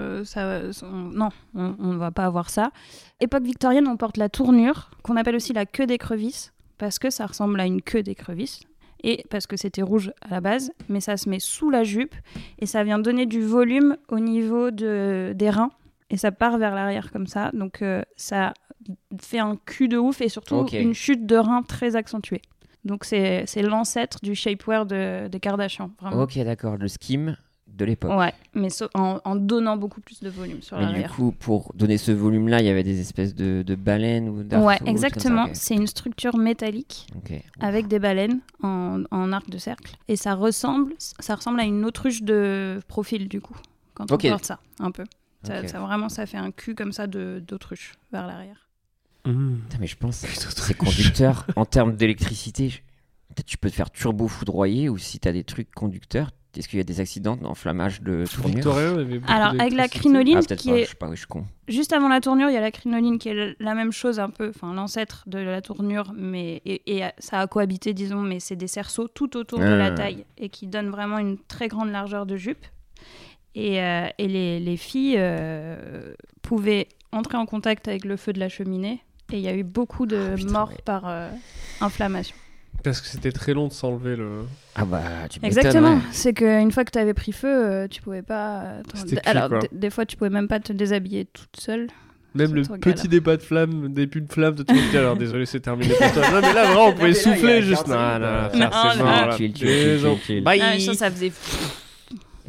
non, on ne va pas avoir ça. Époque victorienne, on porte la tournure, qu'on appelle aussi la queue d'écrevisse, parce que ça ressemble à une queue d'écrevisse, et parce que c'était rouge à la base, mais ça se met sous la jupe, et ça vient donner du volume au niveau des reins, et ça part vers l'arrière comme ça, donc ça fait un cul de ouf, et surtout Ok. une chute de reins très accentuée. Donc c'est l'ancêtre du shapewear des Kardashian, vraiment. Ok, d'accord. Le skim de l'époque. Ouais, mais en donnant beaucoup plus de volume sur Mais du l'arrière. coup, pour donner ce volume-là, il y avait des espèces de baleines ou d'arceaux, Ouais, ou des trucs exactement. comme ça, C'est une structure métallique ok. avec des baleines en arc de cercle. Et ça ressemble à une autruche de profil, du coup, quand Ok. on porte ça, un peu. Ça, Ok. ça fait un cul comme ça d'autruche vers l'arrière. Putain, mais je pense que ces conducteurs, en termes d'électricité, peut-être tu peux te faire turbo foudroyer ou si tu as des trucs conducteurs, est-ce qu'il y a des accidents d'enflammage de tournure? Victorien avait beaucoup Alors, avec la d'électricité. crinoline, Ah, peut-être qui pas, est je sais pas, oui, je suis con. juste avant la tournure, il y a la crinoline qui est la même chose un peu, enfin l'ancêtre de la tournure, mais et ça a cohabité, disons, mais c'est des cerceaux tout autour de la taille et qui donnent vraiment une très grande largeur de jupe. Et les filles pouvaient entrer en contact avec le feu de la cheminée et il y a eu beaucoup de putain, morts ouais. par inflammation. Parce que c'était très long de s'enlever le. Ah bah, tu m'étonnes, Exactement, ouais. c'est qu'une fois que tu avais pris feu, tu pouvais pas... C'était cuit, Alors, quoi. des fois, tu pouvais même pas te déshabiller toute seule. Même C'est le trop petit galère. débat de flamme, début de flamme de tout le monde. Alors désolé, c'est terminé pour toi. Non mais là vraiment, on pouvait mais là, il y souffler a juste. 40 Non, minutes, frère, non, c'est non. mort là. Chill. Désolé. Chill. Bye. Ah, ça faisait...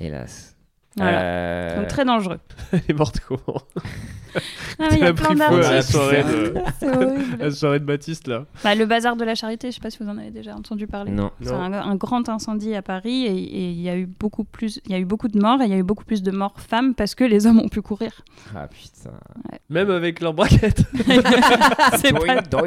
Hélas. Voilà. Donc très dangereux. Elle est morte comment? Il y a plein d'artistes. C'est horrible. La soirée de Baptiste, là. Le bazar de la Charité, je sais pas si vous en avez déjà entendu parler. Non. C'est un grand incendie à Paris et il y a eu beaucoup de morts et il y a eu beaucoup plus de morts femmes parce que les hommes ont pu courir. Ah putain. Ouais. Même avec leur braquette. C'est pas...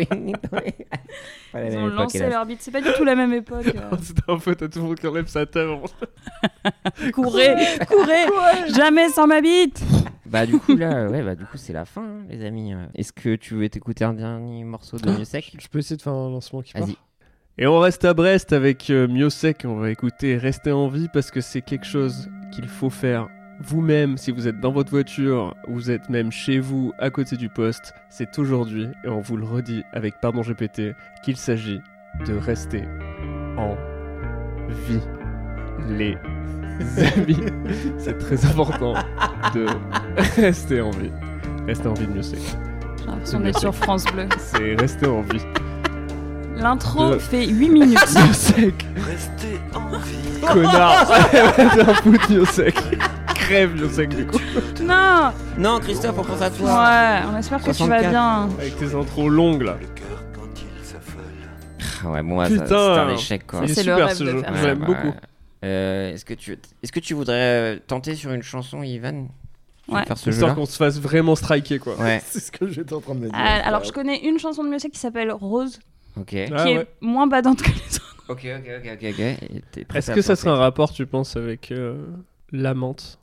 Ils ont lancé leur bite. C'est pas du tout la même époque. C'est un peu, t'as tout le monde qui enlève sa table. Courez, jamais sans ma bite. Du coup là, du coup c'est la fin, hein, les amis. Est-ce que tu veux t'écouter un dernier morceau de Miossec? Je peux essayer de faire un lancement qui part. Vas-y. Et on reste à Brest avec Miossec. On va écouter Rester en vie parce que c'est quelque chose qu'il faut faire vous-même si vous êtes dans votre voiture, vous êtes même chez vous à côté du poste. C'est aujourd'hui, et on vous le redit avec Pardon GPT, qu'il s'agit de rester en vie. Les amis, c'est très important de rester en vie. Rester en vie de Miossec. J'ai l'impression d'être sur France Bleu. C'est rester en vie. L'intro fait 8 minutes. Miossec. Restez en vie. Connard. T'es un fou de Miossec. Crève Miossec du coup. Non Christophe, on pense à toi. Ouais, on espère que 64. Tu vas bien. Avec tes intros longues là. Le cœur quand il s'affole. Ouais, moi putain, c'est un échec quoi. Il est c'est super le rêve ce de jeu, faire je l'aime beaucoup. Est-ce que tu voudrais tenter sur une chanson, Ivan? Faire ce histoire jeu-là qu'on se fasse vraiment striker quoi. Ouais. C'est ce que j'étais en train de me dire. Alors je connais une chanson de Miossec qui s'appelle Rose, Ok. qui est moins badante que les autres. Ok. Est-ce que ça serait un rapport, tu penses, avec la menthe?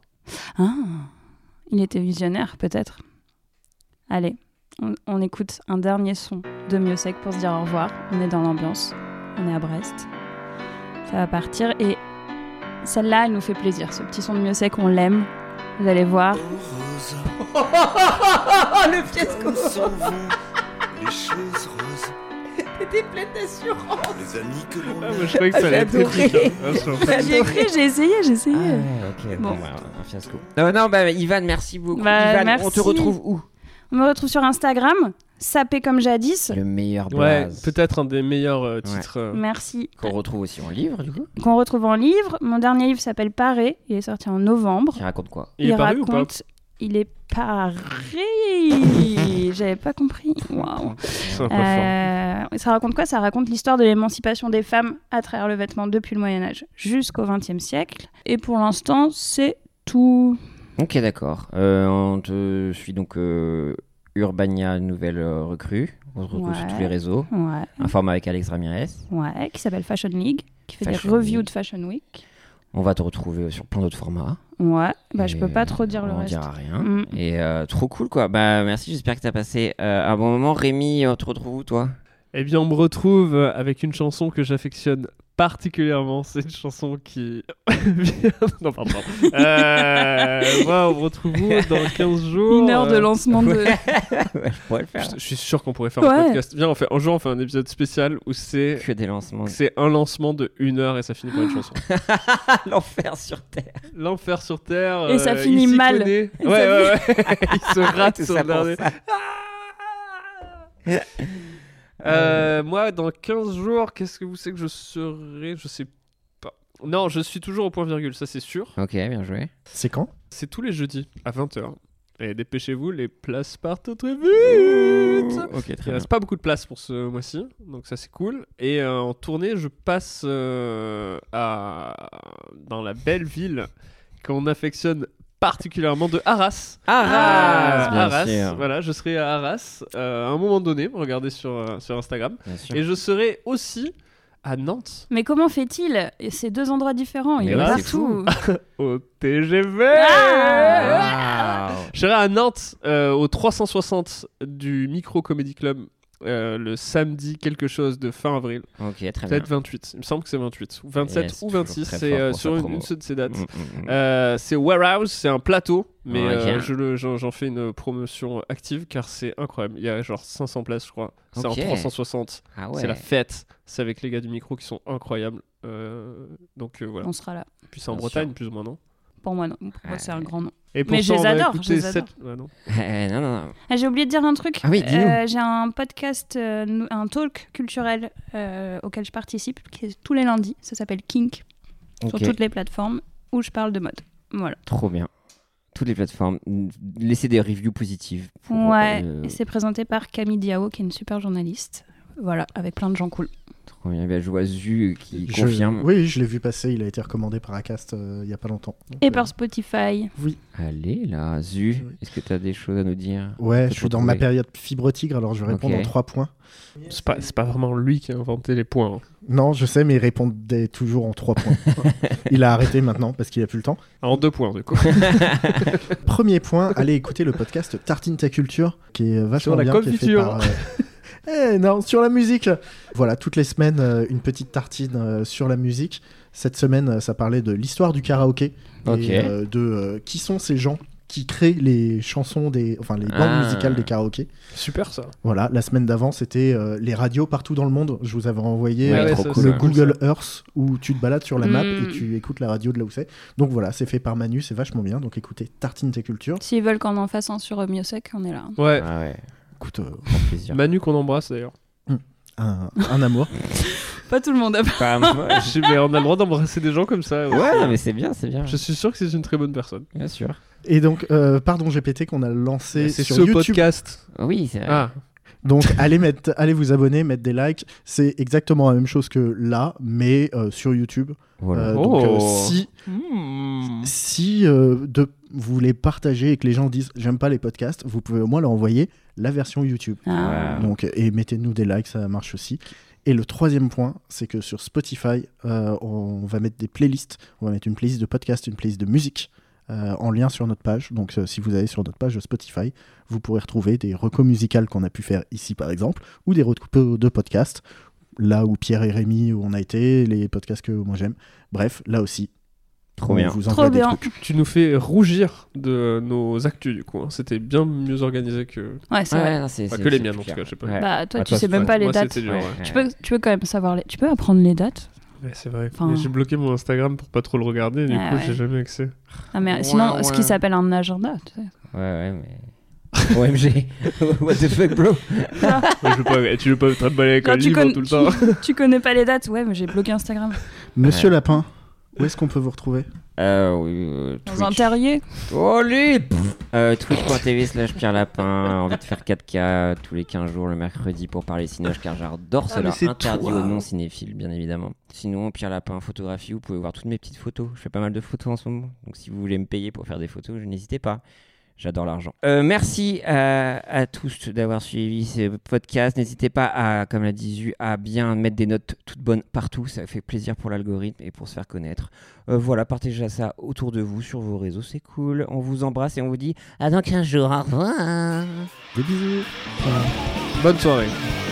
Il était visionnaire, peut-être. Allez, on écoute un dernier son de Miossec pour se dire au revoir. On est dans l'ambiance, on est à Brest. Ça va partir et celle-là, elle nous fait plaisir. Ce petit son de Miossec, on l'aime. Vous allez voir. Le fiasco. Les choses roses. T'étais pleine d'assurance. Les amis que l'on Moi, je croyais que ça allait être épique. J'ai écrit, j'ai essayé. Ok, Bon. Un fiasco. Ivan, merci beaucoup. Ivan, merci. On te retrouve où? On me retrouve sur Instagram, sapé comme jadis. Le meilleur Ouais, blaze. peut-être un des meilleurs titres. Merci. Qu'on retrouve aussi en livre, du coup. Qu'on retrouve en livre. Mon dernier livre s'appelle Paré. Il est sorti en novembre. Qui raconte quoi? Il est paru ou pas? Il est paré. J'avais pas compris. Waouh. C'est un peu fort. Ça raconte quoi? Ça raconte l'histoire de l'émancipation des femmes à travers le vêtement depuis le Moyen-Âge jusqu'au XXe siècle. Et pour l'instant, c'est tout. Ok, d'accord. On te suit donc Urbania, nouvelle recrue. On se retrouve sur tous les réseaux. Ouais. Un format avec Alex Ramirez. Ouais, qui s'appelle Fashion League, qui fait Fashion des reviews League. de Fashion Week. On va te retrouver sur plein d'autres formats. Ouais, je peux pas trop dire le reste. On dira rien. Et trop cool, quoi. Merci, j'espère que t'as passé un bon moment. Rémi, on te retrouve où, toi? Eh bien, on me retrouve avec une chanson que j'affectionne particulièrement. C'est une chanson qui... non, pardon. Moi, on me retrouve où dans 15 jours? Une heure de lancement de... Ouais, je pourrais le faire. Je suis sûr qu'on pourrait faire un podcast. Viens, un jour, on fait un épisode spécial où c'est... Que des lancements. C'est un lancement de 1 heure et ça finit par une chanson. L'enfer sur Terre. L'enfer sur Terre. Et ça finit mal. Ouais. Il se rate sur le dernier. Moi, dans 15 jours, qu'est-ce que vous savez que je serai? Je sais pas. Non, je suis toujours au point virgule, ça c'est sûr. Ok, bien joué. C'est quand? C'est tous les jeudis à 20h. Et dépêchez-vous, les places partent très vite. Ok, très Il bien. reste pas beaucoup de places pour ce mois-ci, donc ça c'est cool. Et en tournée, je passe dans la belle ville qu'on affectionne particulièrement de Arras. Bien sûr. Voilà, je serai à Arras à un moment donné, regardez sur Instagram. Bien sûr. Et je serai aussi à Nantes. Mais comment fait-il? C'est 2 endroits différents, il Mais est là, partout. Au TGV. Wow. Je serai à Nantes au 360 du Micro Comedy Club le samedi quelque chose de fin avril. Ok, très bien. Peut-être 28. Il me semble que c'est 28 ou 27 Yes, ou toujours 26. très C'est fort pour sur sa une promo. de ces dates. Mm. C'est Warehouse, c'est un plateau, mais Ok. j'en fais une promotion active car c'est incroyable. Il y a genre 500 places, je crois. C'est Ok. en 360. Ah ouais. C'est la fête. C'est avec les gars du micro qui sont incroyables. Donc voilà. On sera là. Puis c'est en Bien Bretagne, sûr. plus ou moins, non? Pour moi, non. Pour moi, c'est un grand nom. Et pour Mais ça, je les on va adore, écouter je les adore. Ouais, non. Non. J'ai oublié de dire un truc. Ah oui, dis-nous. J'ai un podcast, un talk culturel auquel je participe, qui est tous les lundis. Ça s'appelle Kink, sur Ok. toutes les plateformes. où je parle de mode. Voilà. Trop bien. Toutes les plateformes. Laissez des reviews positives. Et c'est présenté par Camille Diao, qui est une super journaliste. Voilà, avec plein de gens cool. Trop bien. Je vois Zu qui confirme. Oui, je l'ai vu passer. Il a été recommandé par Acast il n'y a pas longtemps. Donc, et par Spotify. Oui. Allez, là, Zu, est-ce que tu as des choses à nous dire? Ouais, je suis dans ma période fibre tigre, alors je vais répondre en 3 points. C'est pas vraiment lui qui a inventé les points. Non, je sais, mais il répondait toujours en 3 points. Il a arrêté maintenant parce qu'il a plus le temps. En 2 points, du coup. Premier point, allez écouter le podcast Tartine ta culture, qui est vachement bien, qui est fait par... non, sur la musique. Voilà, toutes les semaines, une petite tartine sur la musique. Cette semaine, ça parlait de l'histoire du karaoké et de qui sont ces gens qui créent les chansons les bandes musicales des karaokés. Super ça. Voilà, la semaine d'avant, c'était les radios partout dans le monde. Je vous avais envoyé le Google Earth où tu te balades sur la map et tu écoutes la radio de là où c'est. Donc voilà, c'est fait par Manu, c'est vachement bien. Donc écoutez, Tartine tes cultures. S'ils veulent qu'on en fasse un sur Miosec, on est là. Ouais. Écoute, plaisir. Manu qu'on embrasse d'ailleurs. Un amour. Pas tout le monde a pas. Mais on a le droit d'embrasser des gens comme ça. Ouais, non, mais c'est bien. Je suis sûr que c'est une très bonne personne. Bien sûr. Et donc, pardon GPT qu'on a lancé sur YouTube. Podcast. Oui, c'est vrai. Donc allez vous abonner, mettre des likes. C'est exactement la même chose que là, mais sur YouTube. Voilà. Donc si vous voulez partager et que les gens disent j'aime pas les podcasts, vous pouvez au moins leur envoyer la version YouTube. Donc, et mettez-nous des likes, ça marche aussi. Et le troisième point, c'est que sur Spotify, on va mettre des playlists. On va mettre une playlist de podcasts, une playlist de musique en lien sur notre page. Donc si vous allez sur notre page de Spotify, vous pourrez retrouver des recos musicales qu'on a pu faire ici par exemple, ou des recos de podcasts, là où Pierre et Rémi où on a été, les podcasts que moi j'aime. Bref, là aussi. Trop bien. Vous envoie des trucs. Tu nous fais rougir de nos actus du coup. C'était bien mieux organisé que. Ouais, c'est vrai. Non, que les miennes en tout cas. Je sais pas. Bah toi, tu sais même pas les dates. Dur, Tu peux quand même savoir tu peux apprendre les dates. Ouais, c'est vrai. Mais j'ai bloqué mon Instagram pour pas trop le regarder. Du coup, j'ai jamais accès. Ah mais sinon, ce qui s'appelle un agenda. Tu sais. Ouais, mais. OMG, what the fuck, bro? Tu veux pas te balader avec un livre tout le temps? Tu connais pas les dates? Ouais, mais j'ai bloqué Instagram. Monsieur Lapin, où est-ce qu'on peut vous retrouver? Dans un terrier. Twitch.tv/Pierre Lapin. Envie de faire 4K tous les 15 jours le mercredi pour parler cinoche car j'adore cela. Interdit aux non-cinéphiles, bien évidemment. Sinon, Pierre Lapin photographie, vous pouvez voir toutes mes petites photos. Je fais pas mal de photos en ce moment. Donc si vous voulez me payer pour faire des photos, n'hésitez pas. J'adore l'argent. Merci à tous d'avoir suivi ce podcast. N'hésitez pas à, comme l'a dit Zu, à bien mettre des notes toutes bonnes partout. Ça fait plaisir pour l'algorithme et pour se faire connaître. Voilà, partagez ça autour de vous sur vos réseaux. C'est cool. On vous embrasse et on vous dit à dans 15 jours. Au revoir. Des bisous. Bonne soirée.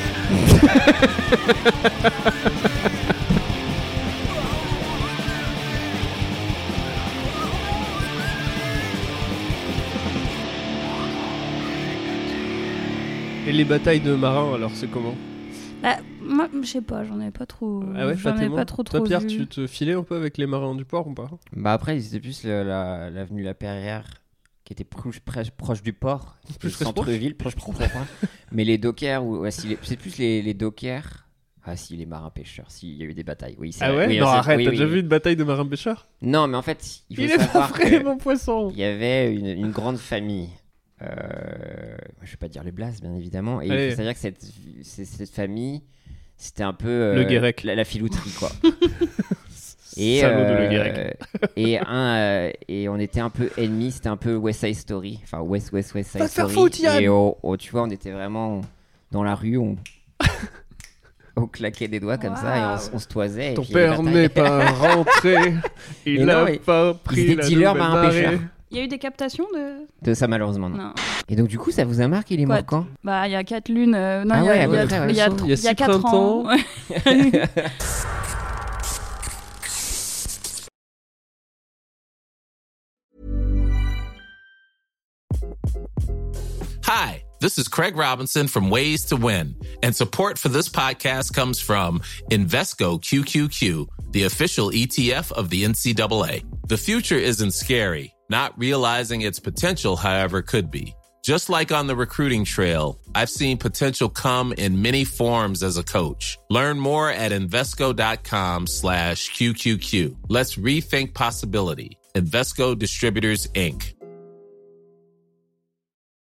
Et les batailles de marins, alors c'est comment? Moi, je sais pas, j'en ai pas trop. Ah ouais, j'en ai pas trop Toi, Pierre, vu. tu te filais un peu avec les marins du port ou pas? Bah après, c'était plus l'avenue La Perrière qui était proche du port, plus centre-ville, proche. Mais les dockers, c'est plus les dockers. Ah si, les marins-pêcheurs, si, il y a eu des batailles. Oui, c'est vrai. Non, arrête, t'as déjà vu une bataille de marins-pêcheurs? Non, mais en fait, il est pas frais, mon poisson. Il y avait une grande famille. Je vais pas dire les blases, bien évidemment. Et il faut savoir que cette famille, c'était un peu le Guérec. la filouterie, quoi. Salaud de le Guérec. Et on était un peu ennemis, c'était un peu West Side Story. Enfin, West Side Story. Faute, Yann. Et tu vois, on était vraiment dans la rue, on claquait des doigts comme ça et on se toisait. Ton père n'est pas rentré, il a pas pris la dealer marin-pêcheur. Il y a eu des captations de ça, malheureusement, non. Et donc, du coup, ça vous a marqué, il est mort quand? Bah, il y a 4 lunes. Non, il y a 6 printemps. Hi, this is Craig Robinson from Ways to Win, and support for this podcast comes from Invesco QQQ, the official ETF of the NCAA. The future isn't scary. Not realizing its potential, however, could be. Just like on the recruiting trail, I've seen potential come in many forms as a coach. Learn more at Invesco.com/QQQ. Let's rethink possibility. Invesco Distributors, Inc.